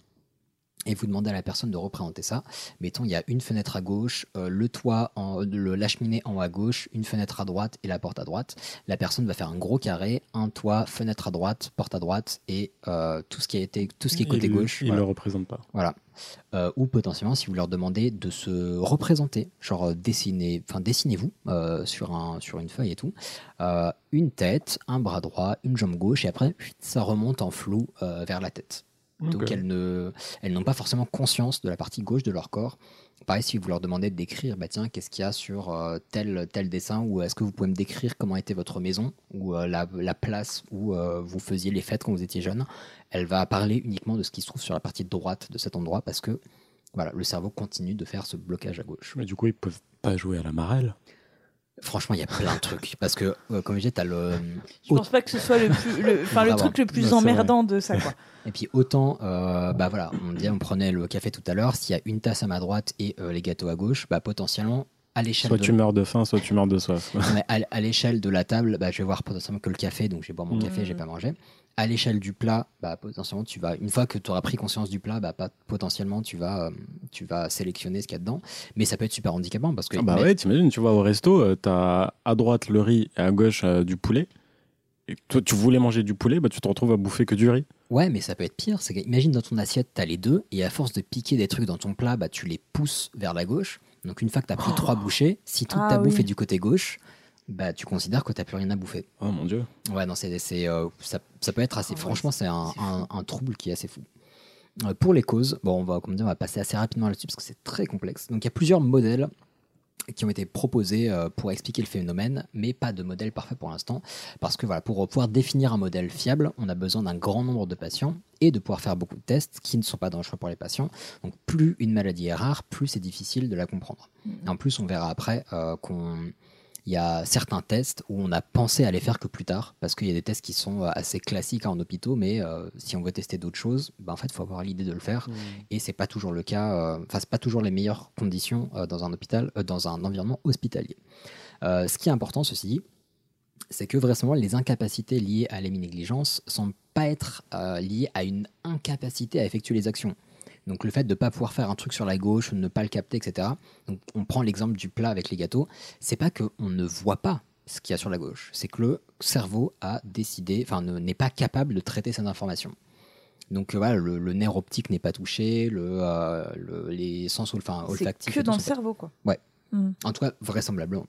et vous demandez à la personne de représenter ça. Mettons, il y a une fenêtre à gauche, euh, le toit, en, le, la cheminée en haut à gauche, une fenêtre à droite et la porte à droite. La personne va faire un gros carré, un toit, fenêtre à droite, porte à droite et euh, tout ce qui a été, tout ce qui est côté il, gauche. Il voilà. le représente pas. Voilà. Euh, ou potentiellement, si vous leur demandez de se représenter, genre euh, dessiner, enfin dessinez-vous euh, sur un, sur une feuille et tout, euh, une tête, un bras droit, une jambe gauche et après ça remonte en flou euh, vers la tête. Donc Ok. elles, ne, elles n'ont pas forcément conscience de la partie gauche de leur corps. Pareil, si vous leur demandez de décrire, bah tiens, qu'est-ce qu'il y a sur euh, tel, tel dessin, ou est-ce que vous pouvez me décrire comment était votre maison, ou euh, la, la place où euh, vous faisiez les fêtes quand vous étiez jeune, elle va parler uniquement de ce qui se trouve sur la partie droite de cet endroit, parce que voilà, le cerveau continue de faire ce blocage à gauche. Mais du coup, ils peuvent pas jouer à la marelle. Franchement, il y a plein de trucs, parce que, euh, comme je disais, t'as le... Je pense pas que ce soit le, plus, le, enfin, le Bravo. truc le plus Ouais, c'est emmerdant de ça, quoi. Et puis autant, euh, bah voilà, on, disait, on prenait le café tout à l'heure, s'il y a une tasse à ma droite et euh, les gâteaux à gauche, bah potentiellement, à l'échelle Soit de... tu meurs de faim, soit tu meurs de soif. Non, mais à, à l'échelle de la table, bah, je vais voir potentiellement que le café, donc je vais boire mon Mmh. café, j'ai pas mangé. À l'échelle du plat, bah, potentiellement, tu vas, une fois que tu auras pris conscience du plat, bah, pas, potentiellement, tu vas, euh, tu vas sélectionner ce qu'il y a dedans. Mais ça peut être super handicapant parce que. Ah bah mais- ouais, t'imagines, tu vas au resto, euh, t'as à droite le riz et à gauche euh, du poulet. Et toi, tu voulais manger du poulet, bah tu te retrouves à bouffer que du riz. Ouais, mais ça peut être pire. C'est que, imagine dans ton assiette, t'as les deux, et à force de piquer des trucs dans ton plat, bah, tu les pousses vers la gauche. Donc une fois que t'as pris trois bouchées, si toute Ah ta bouffe oui. est du côté gauche, bah, tu considères que t'as plus rien à bouffer. Oh mon dieu. Ouais, non, c'est, c'est, euh, ça, ça peut être assez. Ah ouais, franchement, c'est un, c'est un, un trouble qui est assez fou. Euh, pour les causes, bon, on va, comme dire, on va passer assez rapidement là-dessus parce que c'est très complexe. Donc, il y a plusieurs modèles qui ont été proposés euh, pour expliquer le phénomène, mais pas de modèle parfait pour l'instant. Parce que voilà, pour pouvoir définir un modèle fiable, on a besoin d'un grand nombre de patients et de pouvoir faire beaucoup de tests qui ne sont pas dangereux pour les patients. Donc, plus une maladie est rare, plus c'est difficile de la comprendre. Et en plus, on verra après euh, qu'on. Il y a certains tests où on a pensé à les faire que plus tard, parce qu'il y a des tests qui sont assez classiques en hôpitaux, mais euh, si on veut tester d'autres choses, ben en fait, il faut avoir l'idée de le faire. Mmh. Et c'est pas toujours le cas, euh, enfin, c'est pas toujours les meilleures conditions euh, dans un hôpital, euh, dans un environnement hospitalier. Euh, ce qui est important, ceci dit, c'est que vraisemblablement, les incapacités liées à l'héminégligence ne semblent pas être euh, liées à une incapacité à effectuer les actions. Donc le fait de ne pas pouvoir faire un truc sur la gauche, ou de ne pas le capter, et cetera. Donc on prend l'exemple du plat avec les gâteaux. C'est pas qu'on ne voit pas ce qu'il y a sur la gauche, c'est que le cerveau a décidé, enfin ne- n'est pas capable de traiter cette information. Donc euh, voilà, le, le nerf optique n'est pas touché, le, euh, le- les sens olfa- C'est olfactifs. que et tout dans le sont pas- cerveau, quoi. Ouais. Mm. En tout cas, vraisemblablement.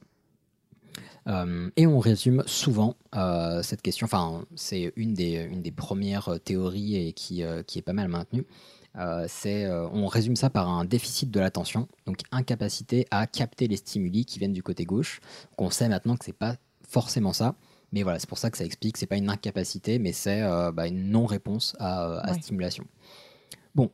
Euh, et on résume souvent euh, cette question, enfin c'est une des, une des premières théories et qui, euh, qui est pas mal maintenue, Euh, c'est, euh, on résume ça par un déficit de l'attention, donc incapacité à capter les stimuli qui viennent du côté gauche. Donc on sait maintenant que c'est pas forcément ça, mais voilà, c'est pour ça que ça explique, c'est pas une incapacité, mais c'est euh, bah, une non-réponse à, à Ouais. stimulation. Bon,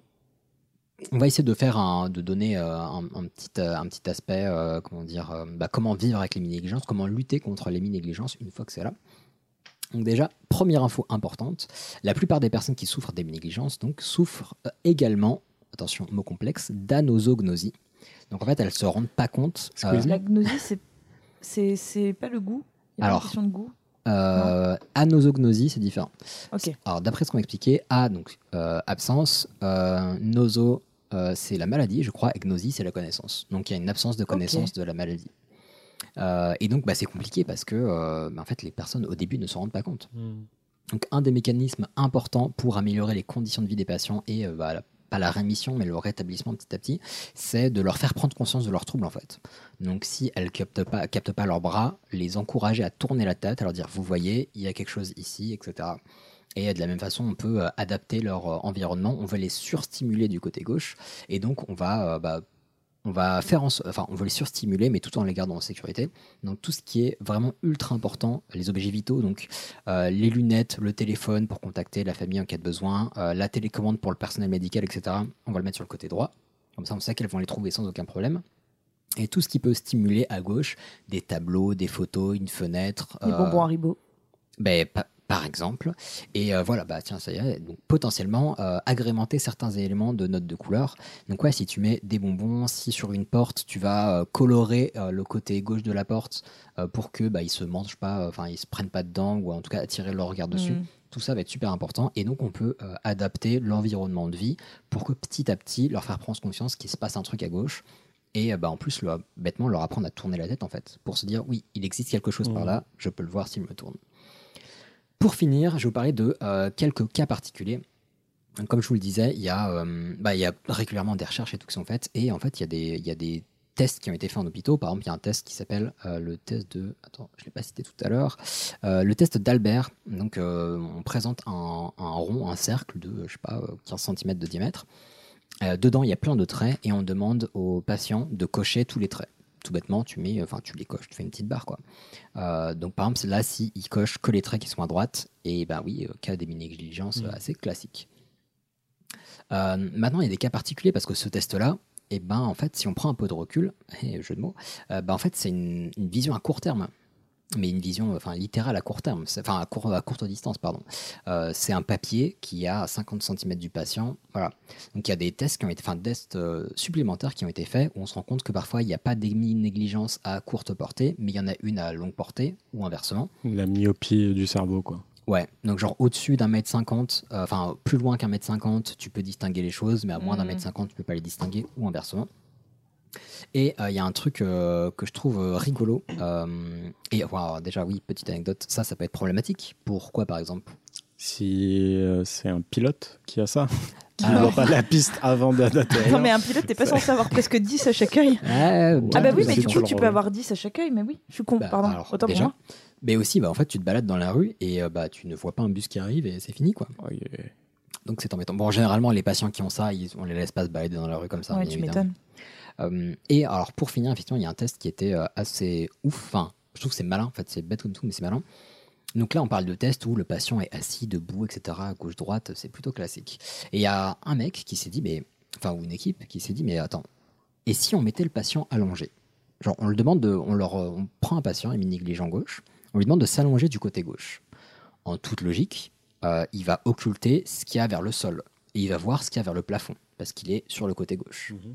on va essayer de faire un, de donner euh, un, un petit, euh, un petit aspect, euh, comment dire, euh, bah, comment vivre avec les mini-négligences, comment lutter contre les mini-négligences une fois que c'est là. Donc déjà, première info importante, la plupart des personnes qui souffrent des négligences donc souffrent euh, également, attention, mot complexe, d'anosognosie. Donc en fait, elles ne se rendent pas compte. euh, La gnosie, c'est, c'est, c'est pas le goût. Il y a pas Alors, une question de goût. euh, anosognosie, c'est différent. Ok. Alors d'après ce qu'on m'a expliqué, A, donc euh, absence, euh, noso, euh, c'est la maladie, je crois, et gnosie, c'est la connaissance. Donc il y a une absence de connaissance Ok. de la maladie. Euh, et donc bah, c'est compliqué parce que euh, bah, en fait, les personnes au début ne se rendent pas compte. Donc un des mécanismes importants pour améliorer les conditions de vie des patients et euh, bah, la- pas la rémission mais le rétablissement petit à petit, c'est de leur faire prendre conscience de leurs troubles en fait. Donc si elles captent pas, captent pas leurs bras, les encourager à tourner la tête, à leur dire vous voyez, il y a quelque chose ici, et cetera. Et de la même façon, on peut euh, adapter leur euh, environnement, on va les surstimuler du côté gauche et donc on va euh, bah, on va faire en so- enfin on va les surstimuler mais tout en les gardant en sécurité. Donc tout ce qui est vraiment ultra important, les objets vitaux, donc euh, les lunettes, le téléphone pour contacter la famille en cas de besoin, euh, la télécommande pour le personnel médical, et cetera. On va le mettre sur le côté droit, comme ça on sait qu'elles vont les trouver sans aucun problème. Et tout ce qui peut stimuler à gauche, des tableaux, des photos, une fenêtre, Les euh, bonbons Haribo. ben, pa- par exemple. Et euh, voilà, bah tiens, ça y est. Donc, potentiellement, euh, agrémenter certains éléments de notes de couleur. Donc, ouais, si tu mets des bonbons, si sur une porte, tu vas euh, colorer euh, le côté gauche de la porte euh, pour que bah, ils se mangent pas, enfin, ils se prennent pas dedans ou en tout cas attirer leur regard dessus. Mm. Tout ça va être super important. Et donc, on peut euh, adapter l'environnement de vie pour que petit à petit, leur faire prendre conscience qu'il se passe un truc à gauche. Et euh, bah, en plus, leur- bêtement, leur apprendre à tourner la tête, en fait, pour se dire, oui, il existe quelque chose par Mhm. là, je peux le voir s'il me tourne. Pour finir, je vais vous parler de euh, quelques cas particuliers. Comme je vous le disais, il y a, euh, bah, il y a régulièrement des recherches et tout qui sont faites. Et en fait, il y a des, il y a des tests qui ont été faits en hôpitaux. Par exemple, il y a un test qui s'appelle euh, le test de... Attends, je ne l'ai pas cité tout à l'heure. Euh, le test d'Albert. Donc, euh, on présente un, un rond, un cercle de, je sais pas, quinze centimètres de diamètre. Euh, dedans, il y a plein de traits et on demande aux patients de cocher tous les traits. Tout bêtement, tu mets, enfin, tu les coches, tu fais une petite barre, quoi. Euh, donc, par exemple, là, si ils cochent que les traits qui sont à droite, et ben oui, euh, cas des négligences Mmh. assez classiques. Euh, maintenant, il y a des cas particuliers parce que ce test-là, et ben en fait, si on prend un peu de recul, et jeu de mots, euh, ben en fait, c'est une, une vision à court terme. Mais une vision enfin, littérale à court terme, C'est- enfin à, court- à courte distance, pardon. Euh, c'est un papier qui a cinquante centimètres du patient. Voilà. Donc il y a des tests, qui ont été, enfin, des tests euh, supplémentaires qui ont été faits où on se rend compte que parfois il n'y a pas d'émi-négligence à courte portée, mais il y en a une à longue portée ou inversement. La myopie du cerveau, quoi. Ouais, donc genre au-dessus d'un mètre cinquante, euh, enfin plus loin qu'un mètre cinquante, tu peux distinguer les choses, mais à moins d'un Mhm. mètre cinquante, tu peux pas les distinguer ou inversement. Et il euh, y a un truc euh, que je trouve euh, rigolo. euh, et voilà, déjà, oui, petite anecdote, ça, ça peut être problématique. Pourquoi, par exemple? Si euh, c'est un pilote qui a ça, qui ne Alors- voit pas la piste avant de- d'atterrir. Non, mais un pilote, t'es pas censé avoir presque dix à chaque œil. Ah, Ah bah oui, c'est mais du toujours coup, tu le peux rôle. avoir dix à chaque œil, mais oui, je suis con, Bah, pardon, alors, autant déjà. pour moi. Mais aussi, bah, en fait, tu te balades dans la rue et euh, bah, tu ne vois pas un bus qui arrive et c'est fini, quoi. Oh, yeah. Donc c'est embêtant. Bon, généralement, les patients qui ont ça, ils, on les laisse pas se balader dans la rue comme ça. Ouais, bien tu évidemment. m'étonnes. Euh, et alors, pour finir, effectivement, il y a un test qui était euh, assez ouf. Enfin, je trouve que c'est malin, en fait, c'est bête comme tout, mais c'est malin. Donc là, on parle de test où le patient est assis, debout, et cetera, à gauche-droite, c'est plutôt classique. Et il y a un mec qui s'est dit, mais, enfin, ou une équipe qui s'est dit, mais attends, et si on mettait le patient allongé? Genre, on le demande de, on leur, on prend un patient, émi-négligent gauche, on lui demande de s'allonger du côté gauche. En toute logique, euh, il va occulter ce qu'il y a vers le sol et il va voir ce qu'il y a vers le plafond parce qu'il est sur le côté gauche. Mhm.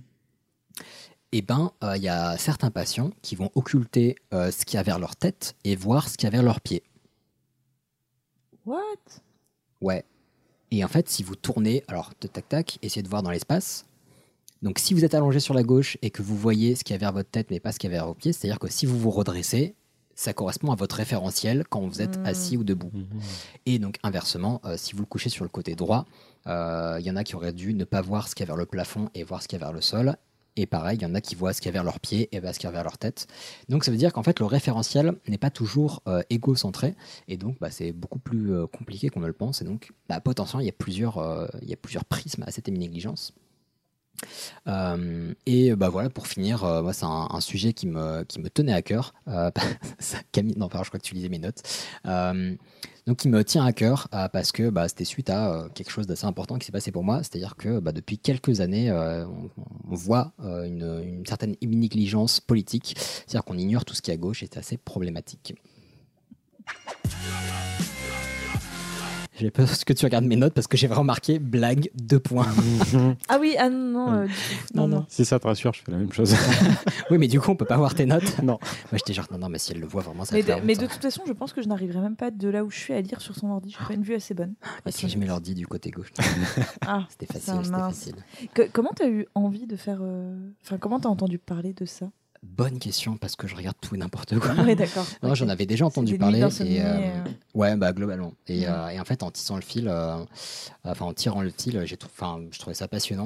Et ben, il y a certains patients qui vont occulter euh, ce qu'il y a vers leur tête et voir ce qu'il y a vers leurs pieds. What? Ouais. Et en fait, si vous tournez, alors tac tac tac, essayez de voir dans l'espace. Donc, si vous êtes allongé sur la gauche et que vous voyez ce qu'il y a vers votre tête mais pas ce qu'il y a vers vos pieds, c'est-à-dire que si vous vous redressez, ça correspond à votre référentiel quand vous êtes Mm. assis ou debout. Mhm. Et donc inversement, euh, si vous le couchez sur le côté droit, il y en a qui auraient dû ne pas voir ce qu'il y a vers le plafond et voir ce qu'il y a vers le sol. Et pareil, il y en a qui voient ce qu'il y a vers leurs pieds et bah, ce qu'il y a vers leur tête. Donc ça veut dire qu'en fait, le référentiel n'est pas toujours euh, égocentré. Et donc, bah, c'est beaucoup plus euh, compliqué qu'on ne le pense. Et donc, bah, potentiellement, il y a plusieurs, euh, il y a plusieurs prismes à cette héminégligence. Euh, et bah voilà, pour finir, euh, moi c'est un, un sujet qui me, qui me tenait à cœur. Euh, ça, Camille, non, pardon, je crois que tu lisais mes notes. Euh, donc qui me tient à cœur euh, parce que bah, c'était suite à euh, quelque chose d'assez important qui s'est passé pour moi. C'est-à-dire que bah, depuis quelques années, euh, on, on voit euh, une, une certaine négligence politique. C'est-à-dire qu'on ignore tout ce qui est à gauche et c'est assez problématique. J'ai peur que tu regardes mes notes parce que j'ai vraiment marqué blague, deux points. Ah oui, ah non, non, euh, non, non. Si ça te rassure, je fais la même chose. Oui, mais du coup, on peut pas voir tes notes. Non. Moi, j'étais genre, non, non, mais si elle le voit vraiment, ça Mais fait de, mais de toute façon, je pense que je n'arriverai même pas de là où je suis à lire sur son ordi. Je n'ai pas une vue assez bonne. Et si je mets l'ordi du côté gauche. Ah, c'était facile, c'est c'était mince. facile. Que, comment tu as eu envie de faire... Enfin, euh... comment tu as entendu parler de ça? Bonne question, parce que je regarde tout et n'importe quoi. Oui, d'accord. Non, Okay. j'en avais déjà entendu parler. Et, euh, euh... Ouais, bah globalement. Et, Ouais. euh, et en fait, en tissant le fil, euh, enfin en tirant le fil, j'ai tout, enfin, je trouvais ça passionnant.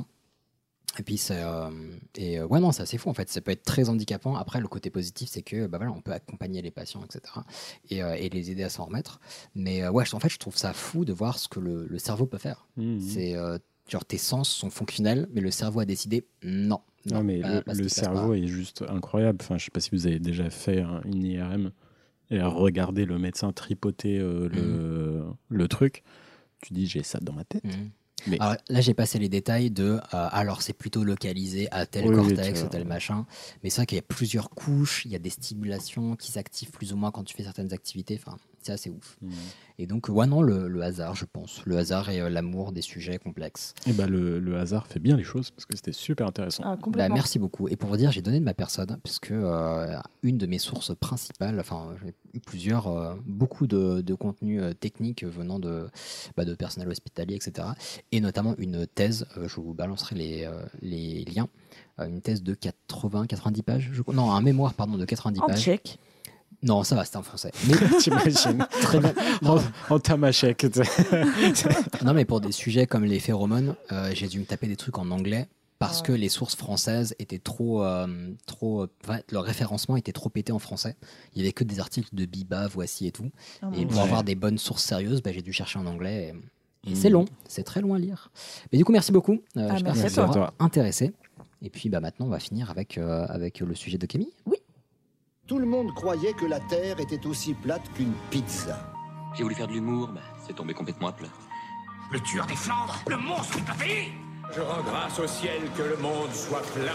Et puis c'est, euh, et euh, ouais non, c'est assez fou en fait. Ça peut être très handicapant. Après, le côté positif, c'est que bah voilà, on peut accompagner les patients, et cetera. Et, euh, et les aider à s'en remettre. Mais euh, ouais, en fait, je trouve ça fou de voir ce que le, le cerveau peut faire. Mmh. C'est euh, genre tes sens sont fonctionnels, mais le cerveau a décidé non. Non, mais pas, le, pas ce le qui se passe cerveau pas. est juste incroyable. Enfin, je sais pas si vous avez déjà fait un- une I R M et regarder le médecin tripoter euh, le, le truc. Tu dis, j'ai ça dans ma tête. Mhm. Mais Alors, là, j'ai passé les détails de euh, alors c'est plutôt localisé à tel Oui, oui, cortex tu- ou tel machin. Mais c'est vrai qu'il y a plusieurs couches, il y a des stimulations qui s'activent plus ou moins quand tu fais certaines activités. Enfin, c'est assez ouf. Mhm. Et donc, ouais, non, le, le hasard, je pense. Le hasard et euh, l'amour des sujets complexes. et bah, le, le hasard fait bien les choses parce que c'était super intéressant. Ah, Bah, complètement. merci beaucoup. Et pour vous dire, j'ai donné de ma personne, puisque euh, une de mes sources principales, enfin, j'ai eu plusieurs, euh, beaucoup de, de contenus euh, techniques venant de, bah, de personnel hospitalier, et cetera. Et notamment une thèse, euh, je vous balancerai les, euh, les liens, euh, une thèse de quatre-vingts quatre-vingt-dix pages, je crois. Non, un mémoire, pardon, de quatre-vingt-dix En pages. tchèque. Non, ça va, c'était en français. Mais T'imagines très bien. En, en tamashek. tu sais. Non, mais pour des sujets comme les phéromones, euh, j'ai dû me taper des trucs en anglais parce Ah que les sources françaises étaient trop, euh, trop, euh, enfin, leur référencement était trop pété en français. Il y avait que des articles de Biba, Voici et tout. Ah, Et bon. pour Ouais. avoir des bonnes sources sérieuses, bah, j'ai dû chercher en anglais. Et, et Mm. c'est long, c'est très long à lire. Mais du coup, merci beaucoup. Euh, Ah, J'espère merci que à ça toi. vous aura intéressé. Et puis bah, maintenant, on va finir avec, euh, avec le sujet de Camille. Tout le monde croyait que la Terre était aussi plate qu'une pizza. J'ai voulu faire de l'humour, bah, c'est tombé complètement à plat. Le tueur des Flandres, le monstre du pays. Je rends grâce au ciel que le monde soit plat.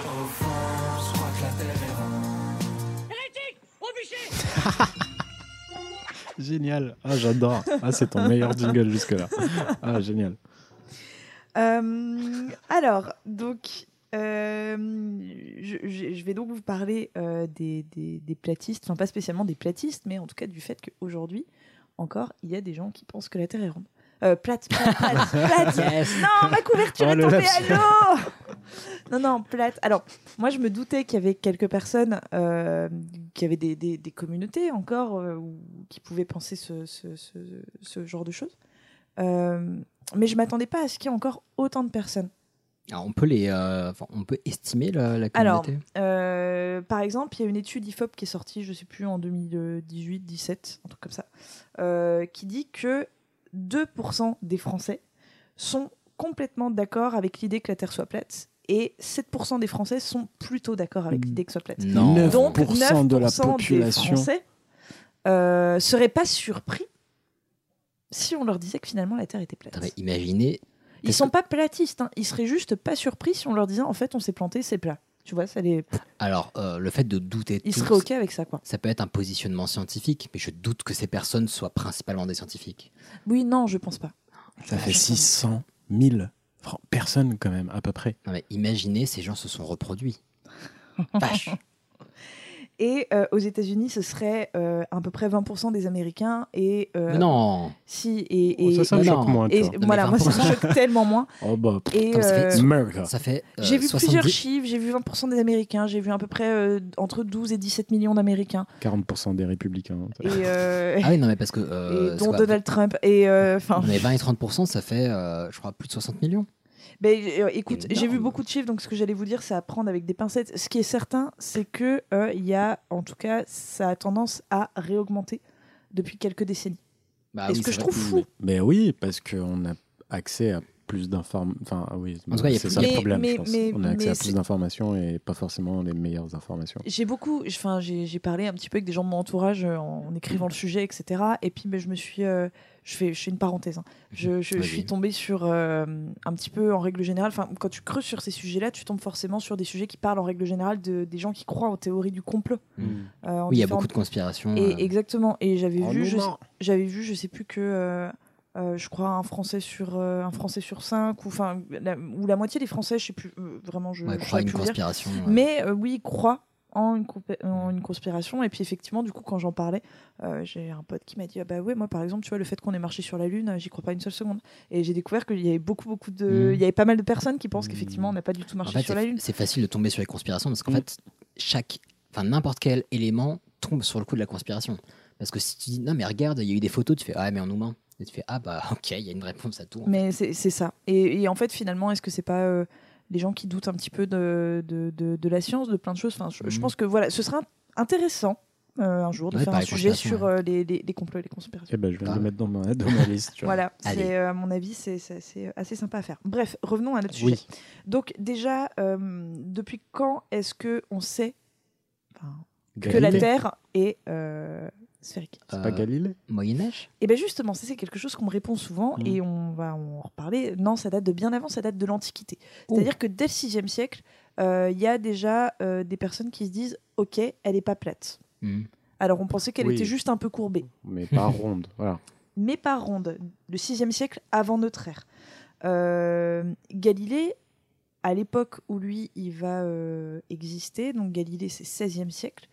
Génial. Ah, j'adore. Ah, c'est ton meilleur jingle jusque-là. Ah, génial. Euh, alors, donc, euh, je, je- je vais donc vous parler euh, des, des, des platistes, enfin pas spécialement des platistes, mais en tout cas du fait qu'aujourd'hui, encore, il y a des gens qui pensent que la Terre est ronde. Euh, plate, plate, plate, plate. Yes. Non, ma couverture Oh, est le tombée lapsus. à l'eau. Non, non, plate. Alors, moi, je me doutais qu'il y avait quelques personnes euh, qui avaient des, des, des communautés encore euh, ou qui pouvaient penser ce, ce, ce, ce genre de choses. Euh, mais je m'attendais pas à ce qu'il y ait encore autant de personnes. Alors, on peut les, euh, enfin, on peut estimer la, la Alors, communauté. euh, par exemple, il y a une étude I F O P qui est sortie, je sais plus, en deux mille dix-huit dix-sept, un truc comme ça, euh, qui dit que deux pour cent des Français sont complètement d'accord avec l'idée que la Terre soit plate et sept pour cent des Français sont plutôt d'accord avec l'idée que soit plate. Non. neuf Donc, pour cent de la neuf pour cent population. des Français euh, seraient pas surpris si on leur disait que finalement la Terre était plate. Attends, mais imaginez. Ils Est-ce sont que- pas platistes, hein. Ils seraient juste pas surpris si on leur disait en fait on s'est planté, c'est plat. Tu vois, ça les... Alors, euh, le fait de douter de Ils tout, seraient ok avec ça, quoi. ça peut être un positionnement scientifique, mais je doute que ces personnes soient principalement des scientifiques. Oui, non, je pense pas. Ça fait six cent mille fran- personnes quand même, à peu près. Non, mais imaginez, ces gens se sont reproduits. Vache. Et euh, aux États-Unis, ce serait euh, à peu près vingt pour cent des Américains et euh, Mais non. si et, et Oh, ça, ça me mais choque non. moins. tu et vois. mais voilà, moi ça me vingt pour cent. choque tellement moins. Oh bah, pff, Et Attends, ça fait- euh, America. Ça fait. euh, j'ai vu plusieurs soixante-dix chiffres, j'ai vu vingt pour cent des Américains, j'ai vu à peu près euh, entre douze et dix-sept millions d'Américains quarante pour cent des républicains. et, euh, Ah oui, non, mais parce que. et Euh, c'est dont quoi Donald Trump et euh, enfin Mais vingt et trente pour cent, ça fait, euh, je crois, plus de soixante millions. Ben, euh, écoute, j'ai vu beaucoup de chiffres, donc ce que j'allais vous dire, c'est à prendre avec des pincettes. Ce qui est certain, c'est que euh, il y a, en tout cas, ça a tendance à réaugmenter depuis quelques décennies. Bah, Et oui, ce que c'est je vrai trouve que- fou. Mais oui, parce qu'on a accès à plus d'informations. Enfin, oui, En tout cas, il y a c'est plus- ça le Mais- problème, mais- je pense. mais- On a accès mais à c'est- plus d'informations et pas forcément les meilleures informations. J'ai beaucoup, enfin, j'ai j'ai parlé un petit peu avec des gens de mon entourage euh, en écrivant le sujet, et cetera. Et puis, ben, je me suis, euh, je fais, je fais une parenthèse. hein. Je, je, je Vas-y. suis tombée sur euh, un petit peu en règle générale. Enfin, quand tu creuses sur ces sujets-là, tu tombes forcément sur des sujets qui parlent en règle générale de des gens qui croient aux théories du complot. Mm. Euh, en Oui, il y a différentes- beaucoup de conspirations. Et euh, exactement. Et j'avais Oh, vu, nous je, ment. j'avais vu, je sais plus que, euh, euh, je crois un Français sur euh, un Français sur cinq ou enfin la, ou la moitié des Français, je sais plus euh, vraiment, je. ouais, je croire saurais une plus vous dire. conspiration. ouais. Mais euh, oui, croient en une, compé- en une conspiration. Et puis effectivement, du coup, quand j'en parlais, euh, j'ai un pote qui m'a dit ah bah ouais, moi par exemple, tu vois, le fait qu'on ait marché sur la Lune, euh, j'y crois pas une seule seconde. Et j'ai découvert qu'il y avait beaucoup, beaucoup de, Mm. il y avait pas mal de personnes qui pensent Mm. qu'effectivement, on n'a pas du tout En marché fait, sur c'est- la Lune. c'est facile de tomber sur les conspirations parce qu'en Mm. fait, chaque, enfin n'importe quel élément tombe sur le coup de la conspiration. Parce que si tu dis non mais regarde, il y a eu des photos, tu fais ah mais on nous ment. Et tu fais ah bah ok, il y a une réponse à tout. en Mais c'est c'est ça. Et, et en fait, finalement, est-ce que c'est pas euh, les gens qui doutent un petit peu de, de, de, de la science, de plein de choses. Enfin, je, je Mhm. pense que voilà, ce sera intéressant euh, un jour de Ouais, faire par un les sujet conspirations, sur euh, les, les, les complots et les conspirations. Eh ben, je viens de Ah. le mettre dans ma, dans ma liste. tu vois. Voilà, Allez. c'est, euh, à mon avis, c'est c'est- c'est assez sympa à faire. Bref, revenons à notre Oui. sujet. Donc déjà, euh, depuis quand est-ce que on sait enfin, que la Galilée. Terre est euh, sphérique? C'est pas Galilée? Moyen-Âge. Et bien justement, ça c'est quelque chose qu'on me répond souvent Mhm. et on va en reparler. Non, ça date de bien avant, ça date de l'Antiquité. Oh. C'est-à-dire que dès le sixième siècle, euh, il y a déjà euh, des personnes qui se disent « Ok, elle n'est pas plate Mhm. ». Alors on pensait qu'elle Oui. était juste un peu courbée, Mais pas ronde. Voilà. mais pas ronde. Le sixième siècle avant notre ère. Euh, Galilée, à l'époque où lui, il va euh, exister, donc Galilée c'est seizième siècle,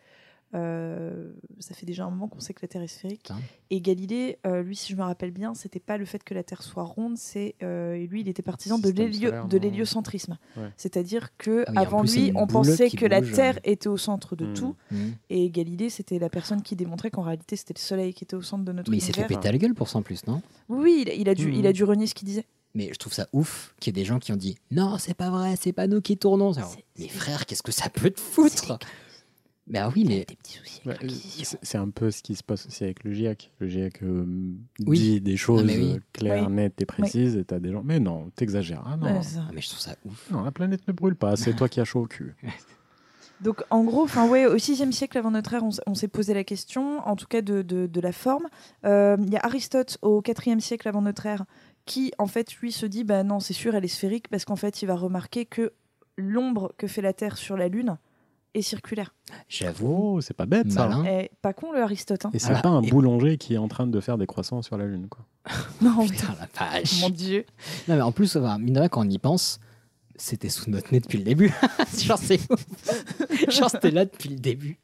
euh, ça fait déjà un moment qu'on sait que la Terre est sphérique. Putain. Et Galilée, euh, lui, si je me rappelle bien, c'était pas le fait que la Terre soit ronde, c'est euh, et lui, il était partisan de, Système l'hélio- solaire, de non l'héliocentrisme. Ouais. C'est-à-dire que Ah oui, en avant plus, c'est lui, une on boule pensait qui que la bouge. Terre était au centre de Hmm. tout, Mhm. et Galilée, c'était la personne qui démontrait qu'en réalité, c'était le Soleil qui était au centre de notre Mais il s'est fait univers. péter la gueule pour ça en plus, non? Oui, oui, il, a- il a dû, Hmm. il a dû renier ce qu'il disait. Mais je trouve ça ouf qu'il y ait des gens qui ont dit non, c'est pas vrai, c'est pas nous qui tournons. Alors, C'est- mais c'est- frère, qu'est-ce que ça peut te foutre? Ben oui, mais Des petits soucis. Ouais, avec l'Inquisition. c'est c'est un peu ce qui se passe aussi avec le GIEC. Le GIEC euh, Oui. dit des choses Ah, mais oui. euh, claires, Oui. nettes et précises, et t'as des gens. Mais non, t'exagères. Ah non, Ouais, c'est ça. ah, mais je trouve ça ouf. non, la planète ne brûle pas. C'est toi qui as chaud au cul. Donc en gros, enfin ouais, au sixième siècle avant notre ère, on, s- on s'est posé la question, en tout cas de, de, de la forme. Euh, Il y a Aristote au quatrième siècle avant notre ère qui en fait lui se dit bah non c'est sûr elle est sphérique parce qu'en fait il va remarquer que l'ombre que fait la Terre sur la Lune est circulaire. J'avoue. Oh, c'est pas bête ça. Malin. Et pas con le Aristote. Hein. Et c'est Voilà. pas un Et- boulanger qui est en train de faire des croissants sur la Lune, quoi. Non, Putain la vache. mon Dieu. Non mais en plus, enfin, mine de rien, quand on y pense, c'était sous notre nez depuis le début. Genre c'est ouf. Genre c'était là depuis le début.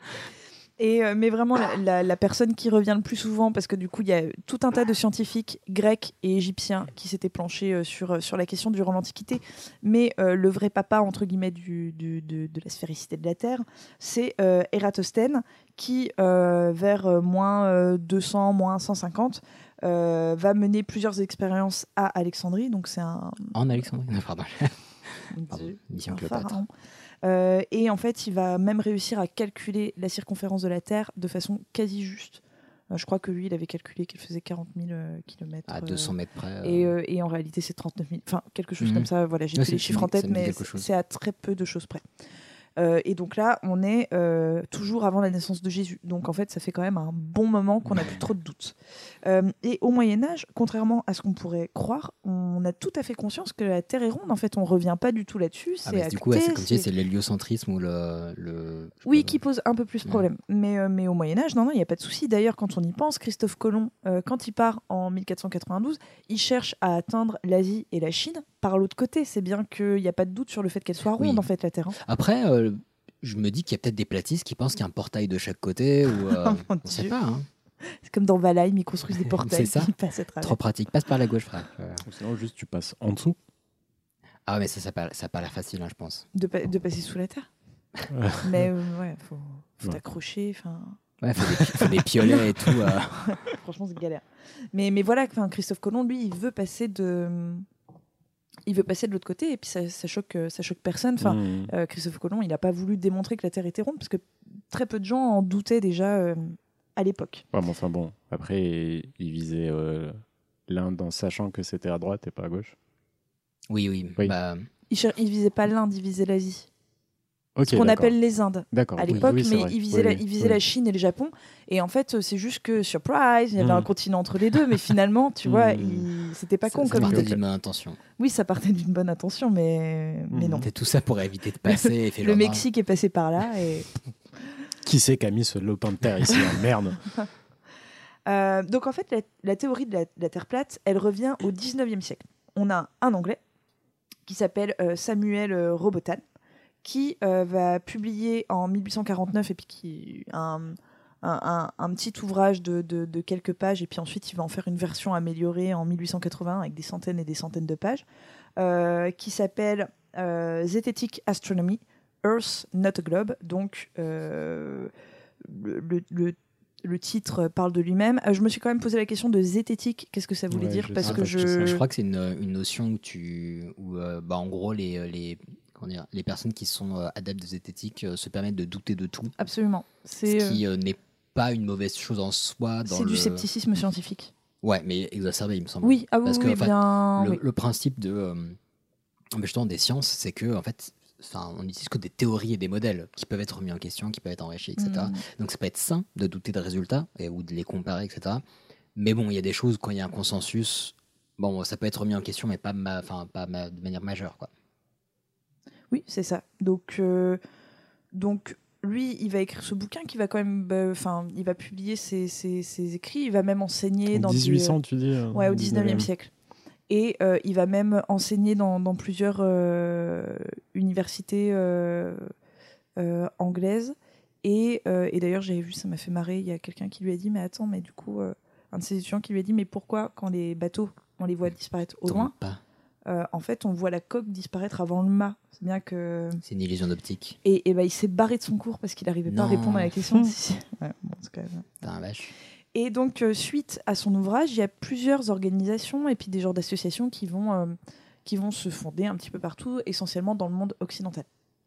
Et euh, mais vraiment la, la- la personne qui revient le plus souvent, parce que du coup il y a tout un tas de scientifiques grecs et égyptiens qui s'étaient planchés euh, sur, euh, sur la question durant l'Antiquité, mais euh, le vrai papa entre guillemets du, du- de, de la sphéricité de la Terre, c'est euh, Ératosthène qui euh, vers euh, moins euh, deux cents, moins cent cinquante euh, va mener plusieurs expériences à Alexandrie, donc c'est un, En Alexandrie. Non, pardon. mon Pardon. Dieu, Mission un Cléopâtre. pharaon. Euh, et en fait, il va même réussir à calculer la circonférence de la Terre de façon quasi juste. Euh, je crois que lui, il avait calculé qu'elle faisait quarante mille kilomètres. À deux cents mètres près. euh, Et, euh, et en réalité, c'est trente-neuf mille. Enfin, quelque chose Mhm. comme ça. Voilà, j'ai Ouais, plus les c'est- chiffres en ça tête, me dit mais quelque chose. c'est à très peu de choses près. Euh, et donc là, on est euh, toujours avant la naissance de Jésus. Donc en fait, ça fait quand même un bon moment qu'on n'a plus trop de doutes. Euh, et au Moyen-Âge, contrairement à ce qu'on pourrait croire, on a tout à fait conscience que la Terre est ronde. En fait, on revient pas du tout là-dessus. Ah, C'est mais acté, du coup, ouais, c'est comme si c'est- c'est l'héliocentrisme ou le. le... je sais Oui, pas, qui pose un peu plus de problème. Mais, euh, mais au Moyen-Âge, non, non, il n'y a pas de souci. D'ailleurs, quand on y pense, Christophe Colomb, euh, quand il part en mille quatre cent quatre-vingt-douze, il cherche à atteindre l'Asie et la Chine par l'autre côté. C'est bien qu'il n'y a pas de doute sur le fait qu'elle soit ronde, Oui. en fait, la Terre. hein. Après, euh, je me dis qu'il y a peut-être des platistes qui pensent qu'il y a un portail de chaque côté ou. euh, Oh mon on sait Dieu. pas, hein. C'est comme dans Valheim, ils construisent des portails C'est ça. qui passent à travers. Trop pratique. Passe par la gauche, frère. Euh, Ou sinon, juste tu passes en dessous. Ah, mais ça, ça a pas, ça a pas l'air facile, hein, je pense. De, pa- de passer sous la Terre. Ouais. Mais euh, ouais, faut, faut Ouais. t'accrocher. Enfin, Ouais, faut des, pi- faut des piolets et tout. euh. franchement, c'est galère. Mais, mais voilà, enfin, Christophe Colomb, lui, il veut passer de, il veut passer de l'autre côté et puis ça, ça choque, ça choque personne. Enfin, mmh. euh, Christophe Colomb, il n'a pas voulu démontrer que la Terre était ronde parce que très peu de gens en doutaient déjà euh, à l'époque. Ouais, mais enfin bon, après, il visait euh, l'Inde en sachant que c'était à droite et pas à gauche. Oui, oui. oui. Bah... Il, cher- il visait pas l'Inde, il visait l'Asie. Okay, ce qu'on d'accord. appelle les Indes d'accord, à oui, l'époque, oui, mais vrai. il visait, oui, la, oui, il visait oui. la Chine et le Japon. Et en fait, c'est juste que, surprise, il y avait mmh. un continent entre les deux, mais finalement, tu mmh. vois, il... c'était pas ça, con ça comme partait idée. d'une bonne intention. Oui, ça partait d'une bonne intention, mais, mmh. mais non. C'était tout ça pour éviter de passer. Et fait le genre, Mexique est passé par là. Et... Qui c'est qui a mis ce lopin de terre ici hein, merde. Euh, donc en fait, la, la théorie de la, de la Terre plate, elle revient au dix-neuvième siècle. On a un Anglais qui s'appelle euh, Samuel euh, Robotan, qui euh, va publier en mille huit cent quarante-neuf et puis qui un, un, un, un petit ouvrage de, de, de quelques pages, et puis ensuite il va en faire une version améliorée en mille huit cent quatre-vingts avec des centaines et des centaines de pages, euh, qui s'appelle euh, Zetetic Astronomy, Earth Not a Globe. Donc euh, le, le, le Le titre parle de lui-même. Euh, je me suis quand même posé la question de zététique. Qu'est-ce que ça voulait ouais, dire je Parce que je... je... je crois que c'est une, une notion où tu, où euh, bah en gros les les comment dire, les personnes qui sont euh, adeptes de zététique euh, se permettent de douter de tout. Absolument. C'est ce qui euh, n'est pas une mauvaise chose en soi. Dans c'est le... du scepticisme scientifique. Ouais, mais exacerbé, il me semble. Oui, ah oui, Parce que oui, en fait, bien. Le, oui. le principe de euh, justement des sciences, c'est que en fait. Enfin, on n'utilise que des théories et des modèles qui peuvent être remis en question, qui peuvent être enrichis, et cetera. Mmh. Donc ça peut être sain de douter des résultats et, ou de les comparer, et cetera. Mais bon, il y a des choses, quand il y a un consensus, bon, ça peut être remis en question, mais pas, ma, pas ma, de manière majeure, quoi. Oui, c'est ça. Donc, euh, donc lui, il va écrire ce bouquin qui va quand même... Enfin, bah, il va publier ses, ses, ses écrits, il va même enseigner en dans... dix-huit cents, des, tu dis euh, Ouais, au dix-neuvième siècle. Et euh, il va même enseigner dans, dans plusieurs euh, universités euh, euh, anglaises. Et, euh, et d'ailleurs, j'avais vu, ça m'a fait marrer, il y a quelqu'un qui lui a dit, mais attends, mais du coup, euh, un de ses étudiants qui lui a dit, mais pourquoi, quand les bateaux, on les voit disparaître au loin, euh, en fait, on voit la coque disparaître avant le mât. C'est bien que... C'est une illusion d'optique. Et, et bah, il s'est barré de son cours parce qu'il n'arrivait pas à répondre à la question. Ouais, bon, c'est quand même... T'as un vache. Et donc, euh, suite à son ouvrage, il y a plusieurs organisations et puis des genres d'associations qui vont, euh, qui vont se fonder un petit peu partout, essentiellement dans le monde occidental.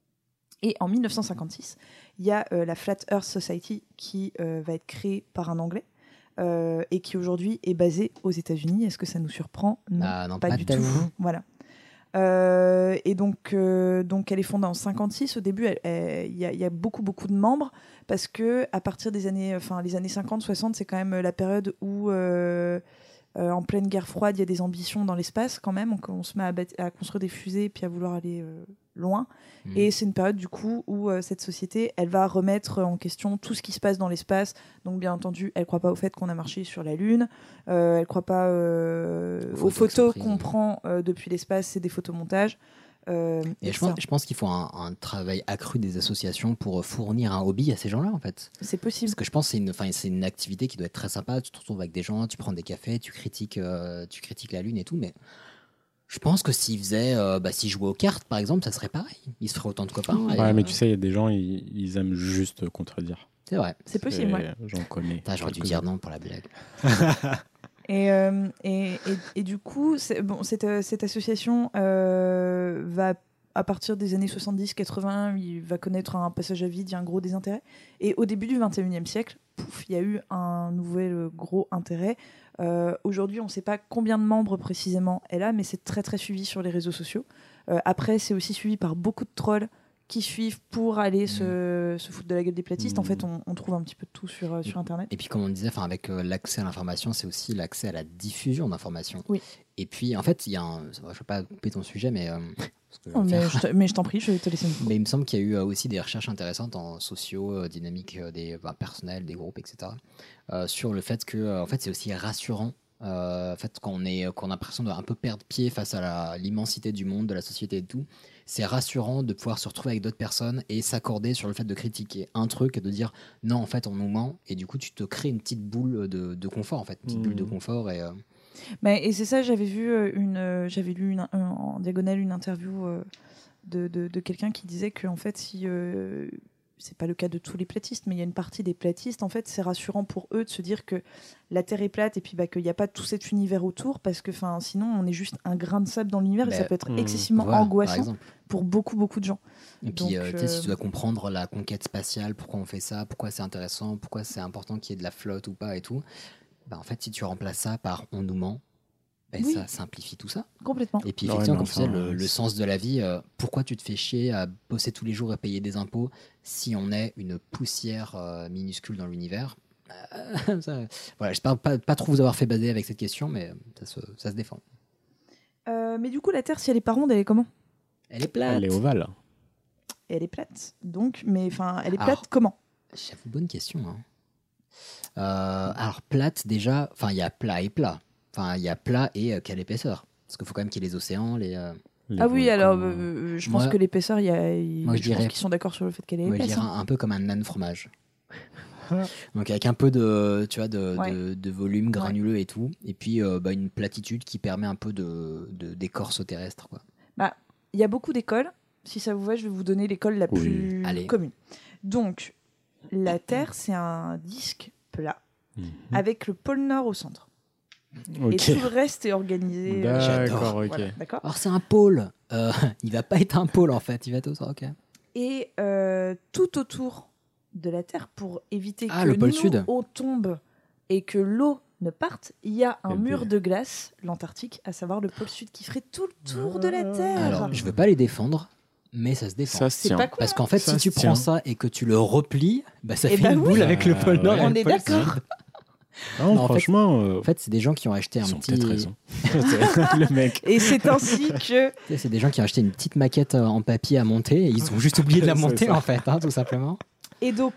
Et en mille neuf cent cinquante-six, il y a euh, la Flat Earth Society qui euh, va être créée par un Anglais euh, et qui aujourd'hui est basée aux États-Unis. Est-ce que ça nous surprend ? Non, ah, non pas, pas du tellement. tout. Voilà. Euh, et donc, euh, donc, elle est fondée en cinquante-six. Au début, il y, y a beaucoup, beaucoup de membres parce que à partir des années, enfin, les années cinquante, soixante, c'est quand même la période où, euh, euh, en pleine guerre froide, il y a des ambitions dans l'espace quand même. On, on se met à, bâti- à construire des fusées puis à vouloir aller euh, loin. Mmh. Et c'est une période du coup où euh, cette société, elle va remettre en question tout ce qui se passe dans l'espace. Donc, bien entendu, elle croit pas au fait qu'on a marché sur la Lune. Euh, elle croit pas euh, aux photos qu'on prend euh, depuis l'espace, c'est des photomontages. Euh, et et je, pense, je pense qu'il faut un, un travail accru des associations pour fournir un hobby à ces gens-là, en fait. C'est possible. Parce que je pense que c'est une, c'est une activité qui doit être très sympa. Tu te retrouves avec des gens, tu prends des cafés, tu critiques, euh, tu critiques la Lune et tout, mais je pense que s'ils faisaient, euh, bah, s'ils jouaient aux cartes, par exemple, ça serait pareil. Ils se feraient autant de copains. Ouais, et, mais euh... tu sais, il y a des gens, ils, ils aiment juste contredire. C'est vrai. C'est possible, ouais. J'en connais. Putain, j'aurais dû dire non pour la blague. Et, euh, et, et, et du coup, bon, cette, cette association euh, va, à partir des années soixante-dix quatre-vingts, il va connaître un passage à vide, il y a un gros désintérêt. Et au début du vingt et unième siècle, pouf, il y a eu un nouvel gros intérêt. Euh, aujourd'hui, on ne sait pas combien de membres précisément elle a, mais c'est très très suivi sur les réseaux sociaux. Euh, après, c'est aussi suivi par beaucoup de trolls qui suivent pour aller mmh. se, se foutre de la gueule des platistes. Mmh. En fait, on, on trouve un petit peu de tout sur, euh, sur Internet. Et puis, comme on disait, avec euh, l'accès à l'information, c'est aussi l'accès à la diffusion d'informations. Oui. Et puis, en fait, il y a un... Je ne vais pas couper ton sujet, mais... Euh, oh, mais, je mais je t'en prie, je vais te laisser une Mais il me semble qu'il y a eu euh, aussi des recherches intéressantes en sociaux, euh, dynamiques euh, des bah, personnels, des groupes, et cetera, euh, sur le fait que euh, en fait, c'est aussi rassurant. Euh, en fait, quand on, est, quand on a l'impression de un peu perdre pied face à la, l'immensité du monde, de la société et tout, c'est rassurant de pouvoir se retrouver avec d'autres personnes et s'accorder sur le fait de critiquer un truc et de dire non, en fait, on nous ment. Et du coup, tu te crées une petite boule de, de confort, en fait, une petite mmh. bulle de confort. Et, euh... Mais, et c'est ça, j'avais vu une, euh, j'avais lu une, un, en diagonale une interview euh, de, de, de quelqu'un qui disait que en fait, si, euh, c'est pas le cas de tous les platistes, mais il y a une partie des platistes, en fait, c'est rassurant pour eux de se dire que la Terre est plate et puis bah, qu'il n'y a pas tout cet univers autour, parce que sinon, on est juste un grain de sable dans l'univers bah, et ça peut être mmh, excessivement voilà, angoissant pour beaucoup, beaucoup de gens. Et puis, Donc, euh, tu sais, euh... si tu dois comprendre la conquête spatiale, pourquoi on fait ça, pourquoi c'est intéressant, pourquoi c'est important qu'il y ait de la flotte ou pas et tout, bah, en fait, si tu remplaces ça par on nous ment, bah, oui. ça simplifie tout ça. Complètement. Et puis, Ouais, effectivement, comme enfin, tu sais, le, ouais, le sens de la vie, euh, pourquoi tu te fais chier à bosser tous les jours et payer des impôts si on est une poussière euh, minuscule dans l'univers? euh, ça, voilà, j'espère pas, pas trop vous avoir fait bader avec cette question, mais ça se, ça se défend. Euh, mais du coup, la Terre, si elle est pas ronde, elle est comment? Elle est plate. Elle est ovale. Et elle est plate. Donc, mais enfin, elle est plate Alors, comment? J'avoue, bonne question. Hein. Euh, alors, plate, déjà, enfin, il y a plat et plat. Enfin, il y a plat et euh, quelle épaisseur. Parce qu'il faut quand même qu'il y ait les océans, les. Euh... Les ah oui, volcans. alors euh, je pense Moi- que l'épaisseur, il y a, il- Moi, je je dirais- pense qu'ils sont d'accord sur le fait qu'elle est Moi, je épaisse. dirais hein. un, un peu comme un nan fromage. Donc avec un peu de, tu vois, de, Ouais. de, de volume granuleux et tout, et puis euh, bah, une platitude qui permet un peu de, de d'écorce terrestre, quoi. Bah, il y a beaucoup d'écoles. Si ça vous va, je vais vous donner l'école la Oui. plus Allez. commune. Donc, la Terre, c'est un disque plat Mhm. avec le pôle Nord au centre. Et Ok. tout le reste est organisé. euh, D'accord, ok. voilà, d'accord. Alors c'est un pôle. Euh, il va pas être un pôle en fait. Il va être au ok. Et euh, tout autour de la Terre, pour éviter Ah, que le pôle nous, sud. on tombe et que l'eau ne parte, il y a un Et mur puis- de glace, l'Antarctique, à savoir le pôle sud, qui ferait tout le tour de la Terre. Alors je veux pas les défendre, mais ça se défend. Ça se C'est tient. pas con, Parce hein. qu'en fait, Ça si se tu tient. prends ça et que tu le replies, bah, ça Eh fait bah une oui. boule avec le pôle Ah, Nord. ouais. et On le est pôle d'accord. Sud. Non, Non, en fait- franchement, euh, En fait, c'est des gens qui ont acheté un ils ont petit. peut-être raison. Le mec. Et c'est ainsi que Tu sais, c'est des gens qui ont acheté une petite maquette euh, en papier à monter et ils ont juste oublié de la C'est monter ça. en fait, hein, tout simplement. Et donc,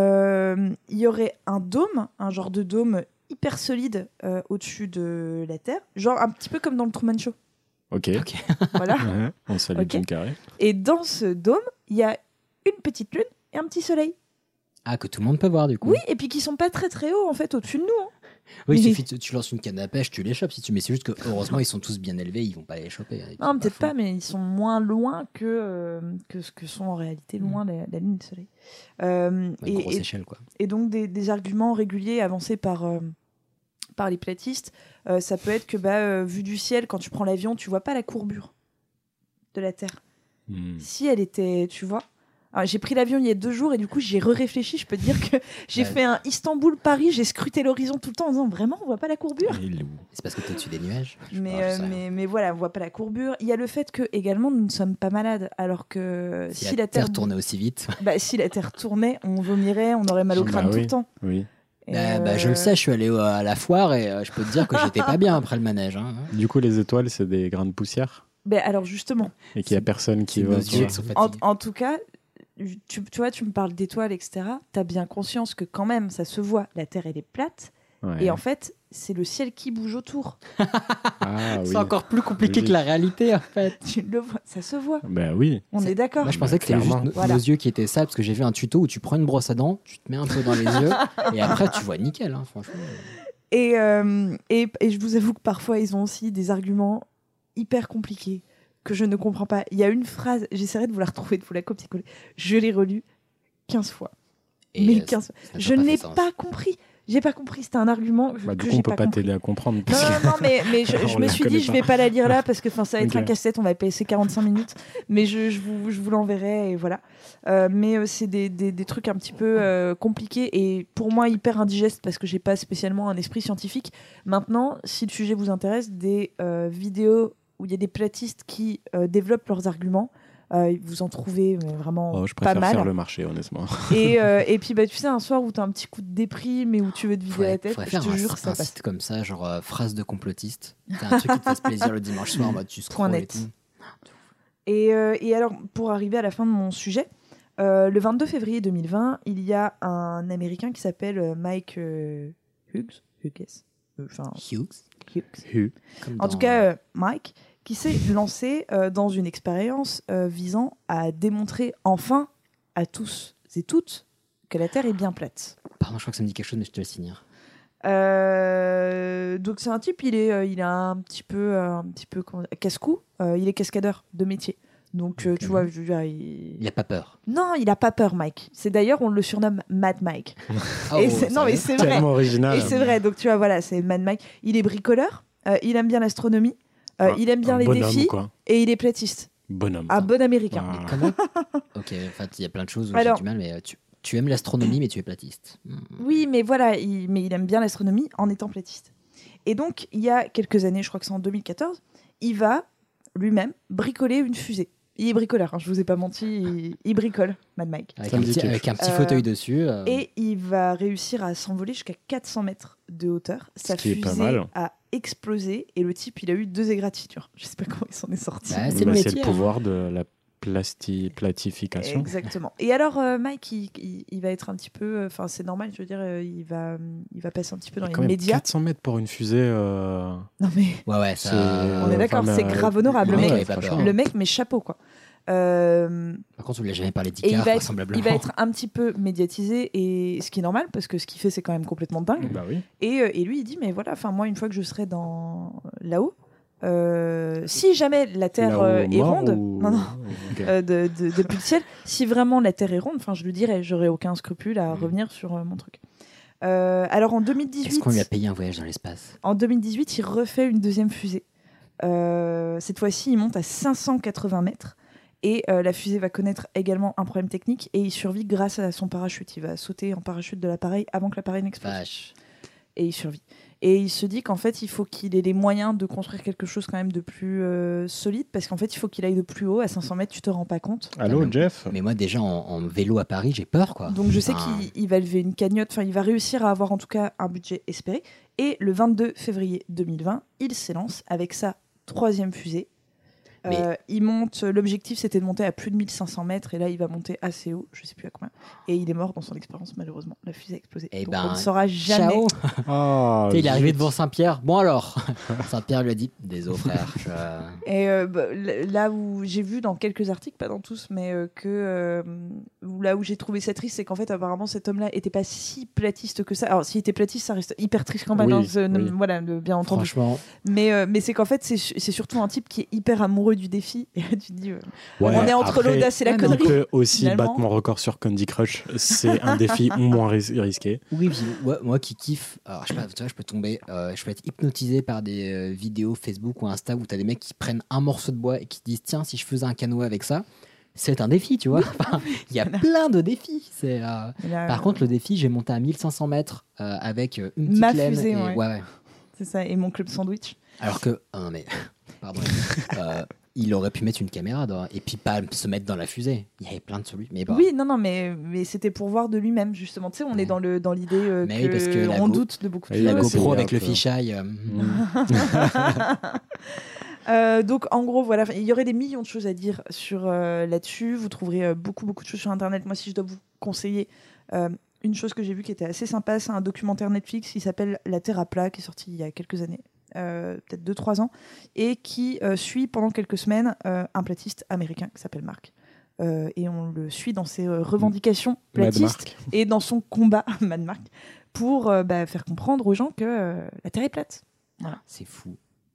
euh, il y aurait un dôme, un genre de dôme hyper solide euh, au-dessus de la Terre, genre un petit peu comme dans le Truman Show. Ok. Ok. Voilà. Ouais, on salue Ok. Jim Carrey. Et dans ce dôme, il y a une petite lune et un petit soleil. Ah, que tout le monde peut voir du coup. Oui, et puis qui sont pas très très hauts en fait au-dessus de nous. hein. Oui, il Mais- suffit de- tu lances une canne à pêche, tu les chopes si tu. Mais c'est juste que heureusement ils sont tous bien élevés, ils vont pas les choper. hein, ils Non, sont peut-être fous. pas, mais ils sont moins loin que, euh, que ce que sont en réalité loin la, la lune et le soleil. Euh, Ouais, une grosse et, et- échelle quoi. et donc des, des arguments réguliers avancés par, euh, par les platistes, euh, ça peut être que bah, euh, vu du ciel, quand tu prends l'avion, tu vois pas la courbure de la Terre. Hmm. Si elle était, tu vois. Alors, j'ai pris l'avion il y a deux jours et du coup j'ai réfléchi. Je peux te dire que j'ai Ouais. fait un Istanbul-Paris, j'ai scruté l'horizon tout le temps en disant vraiment on voit pas la courbure. Il est où C'est parce que t'es au-dessus des nuages. Je sais Mais, pas, je euh, sais rien. mais, mais voilà, on voit pas la courbure. Il y a le fait que également nous ne sommes pas malades, alors que Si, si, la, la Terre Terre, tournait aussi vite. bah, si la Terre tournait, on vomirait, on aurait mal au Bah crâne tout oui. le temps. Oui. Et, Bah, bah, je euh, le sais, je suis allé au- à la foire et euh, je peux te dire que j'étais pas bien après le manège. Hein. Du coup, les étoiles, c'est des grains de poussière bah, alors justement, et qu'il y a personne qui C'est va. nos yeux qui sont en, fatigués. en tout cas, tu, tu vois, tu me parles d'étoiles, et cetera. T'as bien conscience que quand même, ça se voit. La Terre, elle est plate. Ouais. Et en fait, c'est le ciel qui bouge autour. Ah oui. C'est encore plus compliqué Logique. que la réalité en fait. Tu le vois, ça se voit. Ben oui. On C'est- est d'accord. Moi je pensais que c'était juste clairement. no- Voilà. nos yeux qui étaient sales parce que j'ai vu un tuto où tu prends une brosse à dents, tu te mets un peu dans les yeux et après tu vois nickel, hein, franchement. Et, euh, et, et je vous avoue que parfois, ils ont aussi des arguments hyper compliqués que je ne comprends pas. Il y a une phrase, j'essaierai de vous la retrouver, de vous la copier-coller. Je l'ai relue quinze fois. Et, Mais euh, quinze ça fois. n'a Je pas n'ai fait sens. pas compris. J'ai pas compris. C'était un argument Bah, que du coup, on j'ai peut pas pas compris. t'aider à comprendre. Non, parce que- non, non, mais, mais je, je On me la suis dit, connaît je pas. vais pas la lire là parce que ça va être Ok. un casse-tête, on va passer quarante-cinq minutes. Mais je, je vous, je vous l'enverrai et voilà. Euh, mais euh, c'est des, des, des trucs un petit peu euh, compliqués et pour moi hyper indigestes parce que j'ai pas spécialement un esprit scientifique. Maintenant, si le sujet vous intéresse, des euh, vidéos où il y a des platistes qui euh, développent leurs arguments. Euh, vous en trouvez mais vraiment Oh, je pas préfère mal. faire le marché, honnêtement. Et, euh, et puis, bah, tu sais, un soir où t'as un petit coup de déprime et où tu veux te vider Faudrait, la tête, faudrait je faire te un, jure, un ça passe. site comme ça, genre euh, phrase de complotiste. T'as un truc qui te fasse plaisir le dimanche soir, en mode tu scrolles et net. tout. Et, euh, et alors, pour arriver à la fin de mon sujet, euh, le vingt-deux février deux mille vingt, il y a un Américain qui s'appelle euh, Mike euh, Hughes. Hughes. Euh, Enfin, Hughes. Hughes. Comme En dans- tout cas, euh, Mike, qui s'est lancé euh, dans une expérience euh, visant à démontrer enfin à tous et toutes que la Terre est bien plate. Pardon, je crois que ça me dit quelque chose, mais je te laisse finir. Euh, donc c'est un type, il est, euh, il a un petit peu, euh, un petit peu comment- casse-cou. Euh, il est cascadeur de métier. Donc, euh, tu vois, je veux dire, il... Il a pas peur. Non, il a pas peur, Mike. C'est d'ailleurs, on le surnomme Mad Mike. Oh, et c'est... Non, mais c'est vrai. Tellement original. Et c'est vrai. Donc, tu vois, voilà, c'est Mad Mike. Il est bricoleur. Euh, il aime bien l'astronomie. Euh, Ah, il aime bien un les bonhomme, défis. quoi. Et il est platiste. Bonhomme. Un bon américain. Ah. Comment Ok, en fait, il y a plein de choses où Alors- j'ai du mal, mais euh, tu, tu aimes l'astronomie, mais tu es platiste. Hmm. Oui, mais voilà, il, mais il aime bien l'astronomie en étant platiste. Et donc, il y a quelques années, je crois que c'est en deux mille quatorze, il va lui-même bricoler une fusée. Il est bricoleur, hein, je vous ai pas menti, il, il bricole, Mad Mike. Avec, Ça un me dit petit, quelque avec un chose. petit Euh, fauteuil dessus. euh, Et il va réussir à s'envoler jusqu'à quatre cents mètres de hauteur. Sa Ce qui est pas fusée mal. a explosé et le type, il a eu deux égratignures. Je sais pas comment il s'en est sorti. Bah, c'est Bah, le c'est métier. le pouvoir de la plasti... platification. Exactement. Et alors, euh, Mike, il, il- il va être un petit peu. Enfin, c'est normal, je veux dire, euh, il va, il va passer un petit peu dans Et les quand même, médias. quatre cents mètres pour une fusée. euh, Non, mais Ouais, ouais, ça. c'est- on est d'accord, enfin, c'est euh, grave honorable. Le le mec mec, avait pas peur. franchement. le mec, mais chapeau, quoi. Euh, Par contre, on lui a jamais parlé et il d'Icar, va, être, vraisemblablement. il va être un petit peu médiatisé, et ce qui est normal, parce que ce qu'il fait, c'est quand même complètement dingue. Bah oui. Et, euh, et lui, il dit, mais voilà, enfin moi, une fois que je serai dans là-haut, euh, si jamais la Terre Là-haut, euh, est mort ronde, ou- non, non, Ok. euh, de, de- depuis le ciel, si vraiment la Terre est ronde, enfin, je lui dirais, j'aurais aucun scrupule à revenir sur euh, mon truc. Euh, alors en deux mille dix-huit, Est-ce qu'on lui a payé un voyage dans l'espace en deux mille dix-huit, il refait une deuxième fusée. Euh, cette fois-ci, il monte à cinq cent quatre-vingts mètres. Et euh, la fusée va connaître également un problème technique et il survit grâce à son parachute. Il va sauter en parachute de l'appareil avant que l'appareil n'explose. Vache. Et il survit. Et il se dit qu'en fait, il faut qu'il ait les moyens de construire quelque chose quand même de plus euh, solide parce qu'en fait, il faut qu'il aille de plus haut. À cinq cents mètres, tu te rends pas compte. Allô, mais- Jeff Mais moi, déjà, en, en vélo à Paris, j'ai peur, quoi. Donc je sais Enfin, qu'il il va lever une cagnotte, enfin il va réussir à avoir en tout cas un budget espéré. Et le vingt-deux février deux mille vingt, il s'élance avec sa troisième fusée. Mais- Euh, il monte, l'objectif c'était de monter à plus de mille cinq cents mètres et là il va monter assez haut, je sais plus à combien. Et il est mort dans son expérience malheureusement, la fusée a explosé. Eh Donc ben, on ne saura jamais. Ciao. Ah, Tu sais, il est arrivé zut. devant Saint-Pierre. Bon alors, Saint-Pierre lui a dit désolé frère. je- Et euh, bah, l- là où j'ai vu dans quelques articles, pas dans tous, mais euh, que euh, où- là où j'ai trouvé ça triste, c'est qu'en fait apparemment cet homme-là était pas si platiste que ça. Alors s'il était platiste, ça reste hyper triste quand même, Oui, hein, ce- oui. voilà, le- bien entendu. Franchement, Mais, euh, mais c'est qu'en fait c'est su- c'est surtout un type qui est hyper amoureux du défi. Et là tu te dis, euh, Ouais, on est entre après, l'audace et la ouais, mais Il connerie. peut aussi Finalement. battre mon record sur Candy Crush. C'est un défi moins ris- risqué. oui, puis, ouais, moi qui kiffe, alors je sais pas, tu vois, je peux tomber, euh, je peux être hypnotisé par des euh, vidéos Facebook ou Insta où t'as des mecs qui prennent un morceau de bois et qui disent tiens, si je faisais un canoë avec ça, c'est un défi, tu vois. Enfin, il y a plein de défis. C'est, euh, Et là, Par euh, contre, le défi, j'ai monté à mille cinq cents mètres euh, avec euh, une petite Ma laine. fusée, et- ouais. ouais, ouais. c'est ça, et mon club sandwich. Alors que, ah non mais, pardon, euh, il aurait pu mettre une caméra dans- et puis pas se mettre dans la fusée. Il y avait plein de solutions. Mais bon. Oui, non, non, mais, mais c'était pour voir de lui-même, justement. Tu sais, on est dans le dans l'idée euh, Mais que, oui, parce que la on Go- doute de beaucoup de Et La il a choses. essayé GoPro un avec le peu. fisheye. euh, Euh, donc en gros voilà, il y aurait des millions de choses à dire sur euh, là-dessus. Vous trouverez euh, beaucoup beaucoup de choses sur internet. Moi si je dois vous conseiller euh, une chose que j'ai vue qui était assez sympa, c'est un documentaire Netflix qui s'appelle La Terre à plat, qui est sorti il y a quelques années, euh, peut-être deux trois ans, et qui euh, suit pendant quelques semaines euh, un platiste américain qui s'appelle Mark. Euh, et on le suit dans ses euh, revendications Mad platistes Mark. et dans son combat Mad Mark pour euh, bah, faire comprendre aux gens que euh, la Terre est plate. Voilà. C'est fou.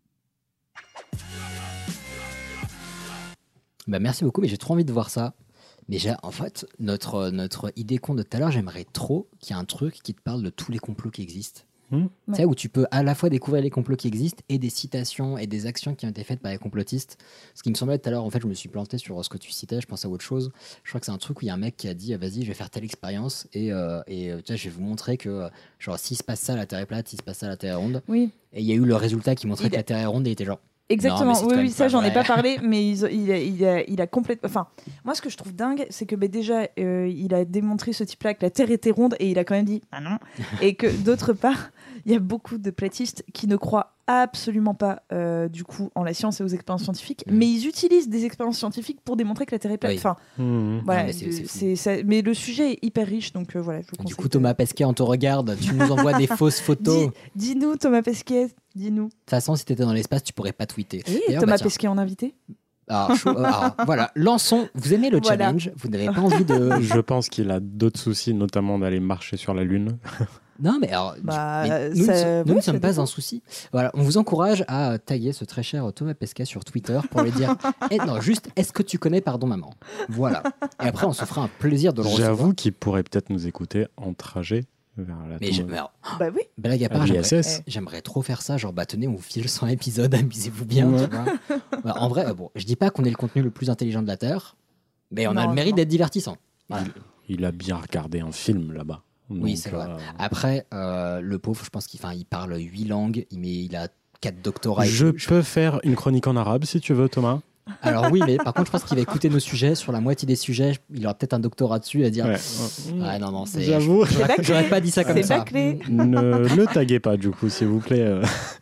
Bah merci beaucoup, mais j'ai trop envie de voir ça. Mais j'ai, en fait, notre, notre idée con de tout à l'heure, j'aimerais trop qu'il y ait un truc qui te parle de tous les complots qui existent. Hmm. Tu sais, où tu peux à la fois découvrir les complots qui existent et des citations et des actions qui ont été faites par les complotistes. Ce qui me semblait tout à l'heure, en fait, je me suis planté sur ce que tu citais, je pensais à autre chose. Je crois que c'est un truc où il y a un mec qui a dit vas-y, je vais faire telle expérience et, euh, et euh, tu vois, je vais vous montrer que, euh, genre, s'il se passe ça, la Terre est plate, s'il se passe ça, la Terre est ronde. Oui. Et il y a eu le résultat qui montrait Il que a- la Terre est ronde et il était genre. Exactement, Non, mais c'est oui, quand oui, même ça pas j'en ai vrai. pas parlé, mais il, il a, il a, il a complètement. Enfin, moi ce que je trouve dingue, c'est que bah, déjà, euh, il a démontré ce type-là que la Terre était ronde et il a quand même dit ah non. Et que d'autre part, il y a beaucoup de platistes qui ne croient absolument pas euh, du coup en la science et aux expériences scientifiques, mais ils utilisent des expériences scientifiques pour démontrer que la Terre est plate. Oui. Enfin, Mmh. voilà, Ah, mais c'est- c'est fou. c'est- ça- mais le sujet est hyper riche, donc euh, voilà. Je vous Du conseille coup, de- Thomas Pesquet, on te regarde, tu nous envoies des fausses photos. Dis- Dis-nous, Thomas Pesquet, dis-nous. De toute façon, si t'étais dans l'espace, tu pourrais pas tweeter. Et D'ailleurs, Thomas bah, tiens. Pesquet en invité. Alors, chaud- euh, alors, voilà, lançons. Vous aimez le Voilà. challenge. Vous n'avez pas envie de. Je pense qu'il a d'autres soucis, notamment d'aller marcher sur la Lune. Non, mais alors, Bah, mais nous, ça- nous ne ouais, sommes ça pas dépend. un souci. Voilà, on vous encourage à taguer ce très cher Thomas Pesquet sur Twitter pour lui dire eh, non, juste, est-ce que tu connais Pardon Maman? Voilà. Et après, on se fera un plaisir de le recevoir. J'avoue qu'il pourrait peut-être nous écouter en trajet vers la Mais, tombe. je, mais alors, Bah oui. blague à À part, l'I S j'aimerais, S. j'aimerais trop faire ça. Genre, bah tenez, on vous file cent épisodes, amusez-vous bien. Ouais. Tu vois. Bah, en vrai, euh, bon, je dis pas qu'on est le contenu le plus intelligent de la Terre, mais on a Non, le mérite non. d'être divertissant. Voilà. Il a bien regardé un film là-bas. Oui, Donc, c'est vrai. euh, Après, euh, le pauvre, je pense qu'il enfin, il parle huit langues, il, met, il a quatre doctorats. et Je tout. peux faire une chronique en arabe si tu veux, Thomas. Alors oui, mais par contre, je pense qu'il va écouter nos sujets. Sur la moitié des sujets, il aura peut-être un doctorat dessus à dire. Ouais. Ah non, non, c'est. J'avoue. J'aurais, bâclé. j'aurais pas dit ça comme C'est ça. bâclé. Ne le taguez pas, du coup, s'il vous plaît. euh.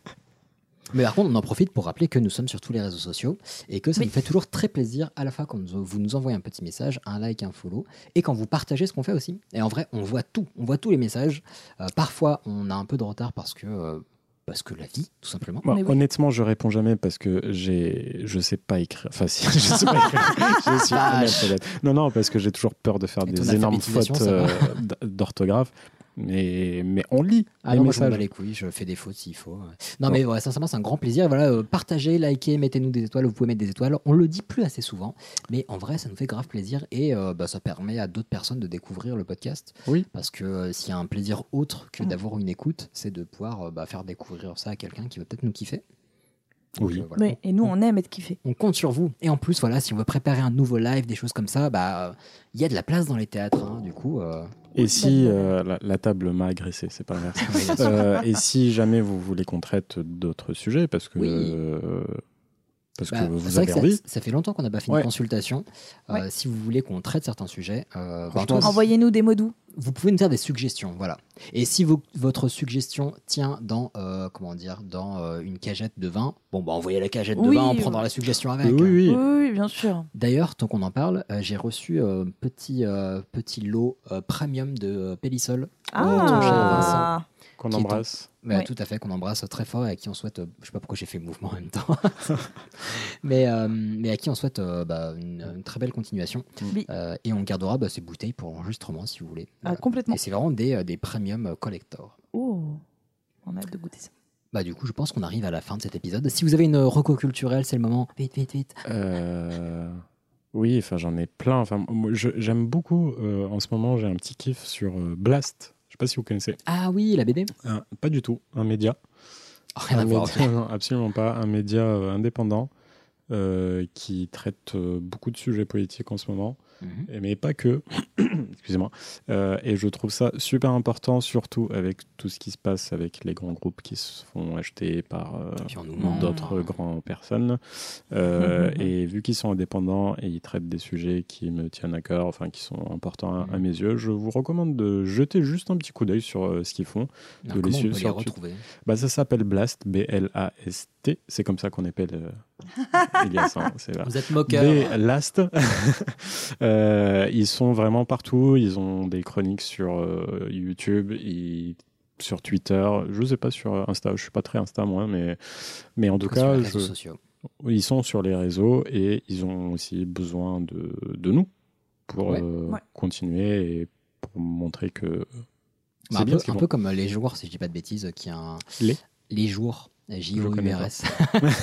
Mais par contre, on en profite pour rappeler que nous sommes sur tous les réseaux sociaux et que ça Oui. nous fait toujours très plaisir à la fois quand nous- vous nous envoyez un petit message, un like, un follow et quand vous partagez ce qu'on fait aussi. Et en vrai, on voit tout, on voit tous les messages. Euh, parfois, on a un peu de retard parce que, euh, parce que la vie, tout simplement. Bon, Mais oui. honnêtement, je réponds jamais parce que j'ai, je sais pas écrire. Enfin, si, je sais pas écrire. Je suis Vache. honnête, peut-être. Non, non, parce que j'ai toujours peur de faire Et ton des énormes alphabétisation, fautes ça va euh, d- d'orthographe. Mais, mais on lit Ah les non, moi je m'en messages. bats les couilles, je fais des fautes s'il faut. Non Bon. mais ouais, sincèrement c'est un grand plaisir. Voilà, euh, partagez, likez, mettez-nous des étoiles, vous pouvez mettre des étoiles. On le dit plus assez souvent, mais en vrai ça nous fait grave plaisir et euh, bah, ça permet à d'autres personnes de découvrir le podcast. Oui. Parce que euh, s'il y a un plaisir autre que Mm. d'avoir une écoute, c'est de pouvoir euh, bah, faire découvrir ça à quelqu'un qui va peut-être nous kiffer. Donc, Oui. euh, voilà. Oui, et nous, on aime être kiffés. On compte sur vous. Et en plus, voilà, si on veut préparer un nouveau live, des choses comme ça, bah il y a de la place dans les théâtres. hein, du coup, euh, Et si euh, la, la table m'a agressé, c'est pas grave. Oui, bien sûr. Euh, et si jamais vous voulez qu'on traite d'autres sujets, parce que Oui. euh, parce Bah, que vous c'est vrai avez que envie. ça, ça fait longtemps qu'on n'a pas fait une Ouais. consultation. Euh, Ouais. Si vous voulez qu'on traite certains sujets, euh, bah, en Franchement, tout cas, Envoyez-nous des mots doux. vous pouvez nous faire des suggestions, voilà. Et si vos- votre suggestion tient dans, euh, comment dire, dans euh, une cagette de vin, bon, bah envoyez la cagette de Oui, vin, on oui. prendra la suggestion avec. Oui, oui. Oui, oui, bien sûr. D'ailleurs, tant qu'on en parle, euh, j'ai reçu un petit, euh, petit lot euh, premium de euh, Pélisol. Ah, Qu'on qui est en- embrasse. Ouais, Ouais. Tout à fait, qu'on embrasse très fort et à qui on souhaite, euh, je sais pas pourquoi j'ai fait le mouvement en même temps, mais, euh, mais à qui on souhaite euh, bah, une, une très belle continuation. Oui. Euh, et on gardera bah, ces bouteilles pour l'enregistrement si vous voulez. Ah, Voilà. complètement. Et c'est vraiment des, euh, des premium collector. Oh, on a hâte de goûter ça. Bah, du coup, je pense qu'on arrive à la fin de cet épisode. Si vous avez une reco culturelle, c'est le moment. Vite, vite, vite. Euh, Oui, enfin j'en ai plein. Enfin, moi, je- j'aime beaucoup. euh, en ce moment, j'ai un petit kiff sur euh, Blast. Je sais pas si vous connaissez. Ah oui, la B D. Un- pas du tout. Un média. Oh, rien Un à voir. média- non, absolument pas. Un média euh, indépendant euh, qui traite euh, beaucoup de sujets politiques en ce moment. Mhm. Et- mais pas que. Excusez-moi. Euh, et je trouve ça super important, surtout avec tout ce qui se passe avec les grands groupes qui se font acheter par euh, Puis on nous ment. d'autres grandes personnes. Euh, et vu qu'ils sont indépendants et ils traitent des sujets qui me tiennent à cœur, enfin qui sont importants à, à mes yeux, je vous recommande de jeter juste un petit coup d'œil sur euh, ce qu'ils font. Alors, de comment on suivre peut les sur Twitter. retrouver Bah, ça s'appelle Blast, B L A S T. C'est comme ça qu'on appelle euh, Elias. hein, c'est là. Vous êtes moqueur. B Last. Euh, ils sont vraiment partout. Ils ont des chroniques sur euh, YouTube, ils- sur Twitter. Je sais pas sur Insta. Je suis pas très Insta moi, mais mais en tout Après, sur cas, les réseaux je- sociaux. ils sont sur les réseaux et ils ont aussi besoin de, de nous pour Ouais. euh, Ouais. continuer et pour montrer que Bah, c'est un bien peu, ce qu'ils un font. peu comme Les Jours, si je dis pas de bêtises, qui a un... Les Les Jours, J O U connais R pas. S.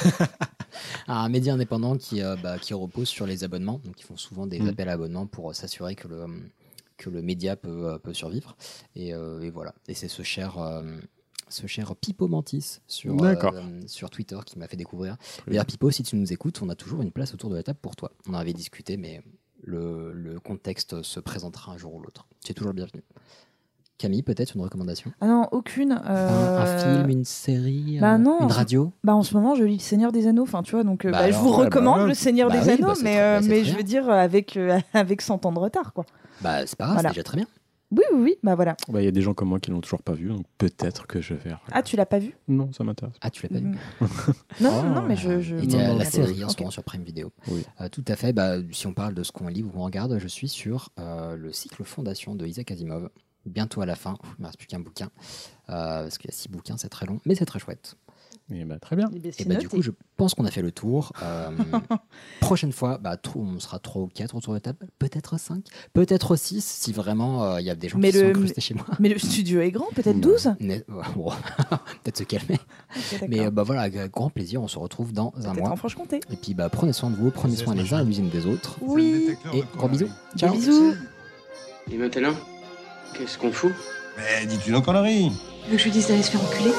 Un média indépendant qui, euh, bah, qui repose sur les abonnements. Donc, ils font souvent des Mm. appels à abonnements pour euh, s'assurer que le, que le média peut, euh, peut survivre. Et, euh, et voilà. Et c'est ce cher, euh, ce cher Pipo Mantis sur, D'accord. euh, sur Twitter qui m'a fait découvrir. Très D'ailleurs, Pipo, si tu nous écoutes, on a toujours une place autour de la table pour toi. On en avait discuté, mais le, le contexte se présentera un jour ou l'autre. Tu es toujours le bienvenu. Camille, peut-être une recommandation Ah non, aucune. un, euh, un film, une série, bah euh, non, une en ce- radio. Bah en ce moment, je lis Le Seigneur des Anneaux, enfin tu vois, donc euh, Bah bah, je alors, vous ouais, bah recommande voilà. Le Seigneur Bah des oui, Anneaux, bah c'est mais, très- euh, bah c'est mais très je bien. veux dire euh, avec, euh, avec cent ans de retard, quoi. Bah, c'est pas grave, Voilà. c'est déjà très bien. Oui, oui, oui, bah voilà. Bah, il y a des gens comme moi qui l'ont toujours pas vu, donc peut-être que je vais. Ah, tu l'as pas vu Non, ça m'intéresse. Ah, tu l'as pas vu Mm. Non, Oh. non, mais je. je Et non, t'as non, la je- série en ce ok. moment sur Prime Video. Oui. Euh, tout à fait. Bah, si on parle de ce qu'on lit ou qu'on regarde, je suis sur euh, le cycle Fondation de Isaac Asimov. Bientôt à la fin. Ouf, il ne me reste plus qu'un bouquin. Euh, parce qu'il y a six bouquins, c'est très long, mais c'est très chouette. Et bah, très bien. Eh bien, c'est Et bah, du noté. coup, je pense qu'on a fait le tour. Euh, prochaine fois, bah, trop- on sera trois ou quatre autour de la table, peut-être cinq, peut-être six, si vraiment il y a des gens Mais qui sont le- incrustés chez moi. Mais le studio est grand, peut-être douze. Mais- bon, peut-être se calmer. Ok, Mais d'accord. euh, bah voilà, avec grand plaisir, on se retrouve dans un Peut-être mois. en Franche-Comté. Et puis bah prenez soin de vous, prenez soin les uns et les unes des autres. Oui. Et gros bisous. Des Ciao. bisous. Et maintenant, qu'est-ce qu'on fout? Mais dis-tu nos conneries? Tu veux que je lui dise d'aller se faire enculer?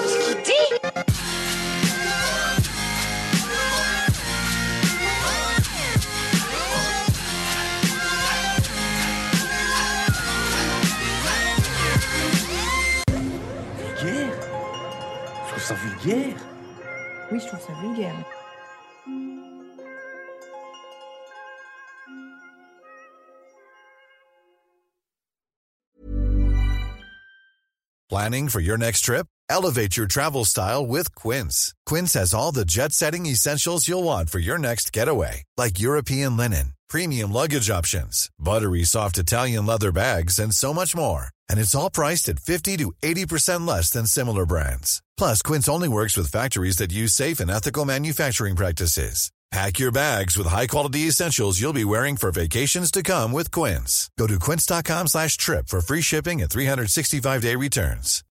Vulgaire? Je trouve ça vulgaire. Oui, je trouve ça vulgaire. Planning for your next trip? Elevate your travel style with Quince. Quince has all the jet-setting essentials you'll want for your next getaway, like European linen, premium luggage options, buttery soft Italian leather bags, and so much more. And it's all priced at fifty to eighty percent less than similar brands. Plus, Quince only works with factories that use safe and ethical manufacturing practices. Pack your bags with high-quality essentials you'll be wearing for vacations to come with Quince. Go to quince.com slash trip for free shipping and three sixty-five day returns.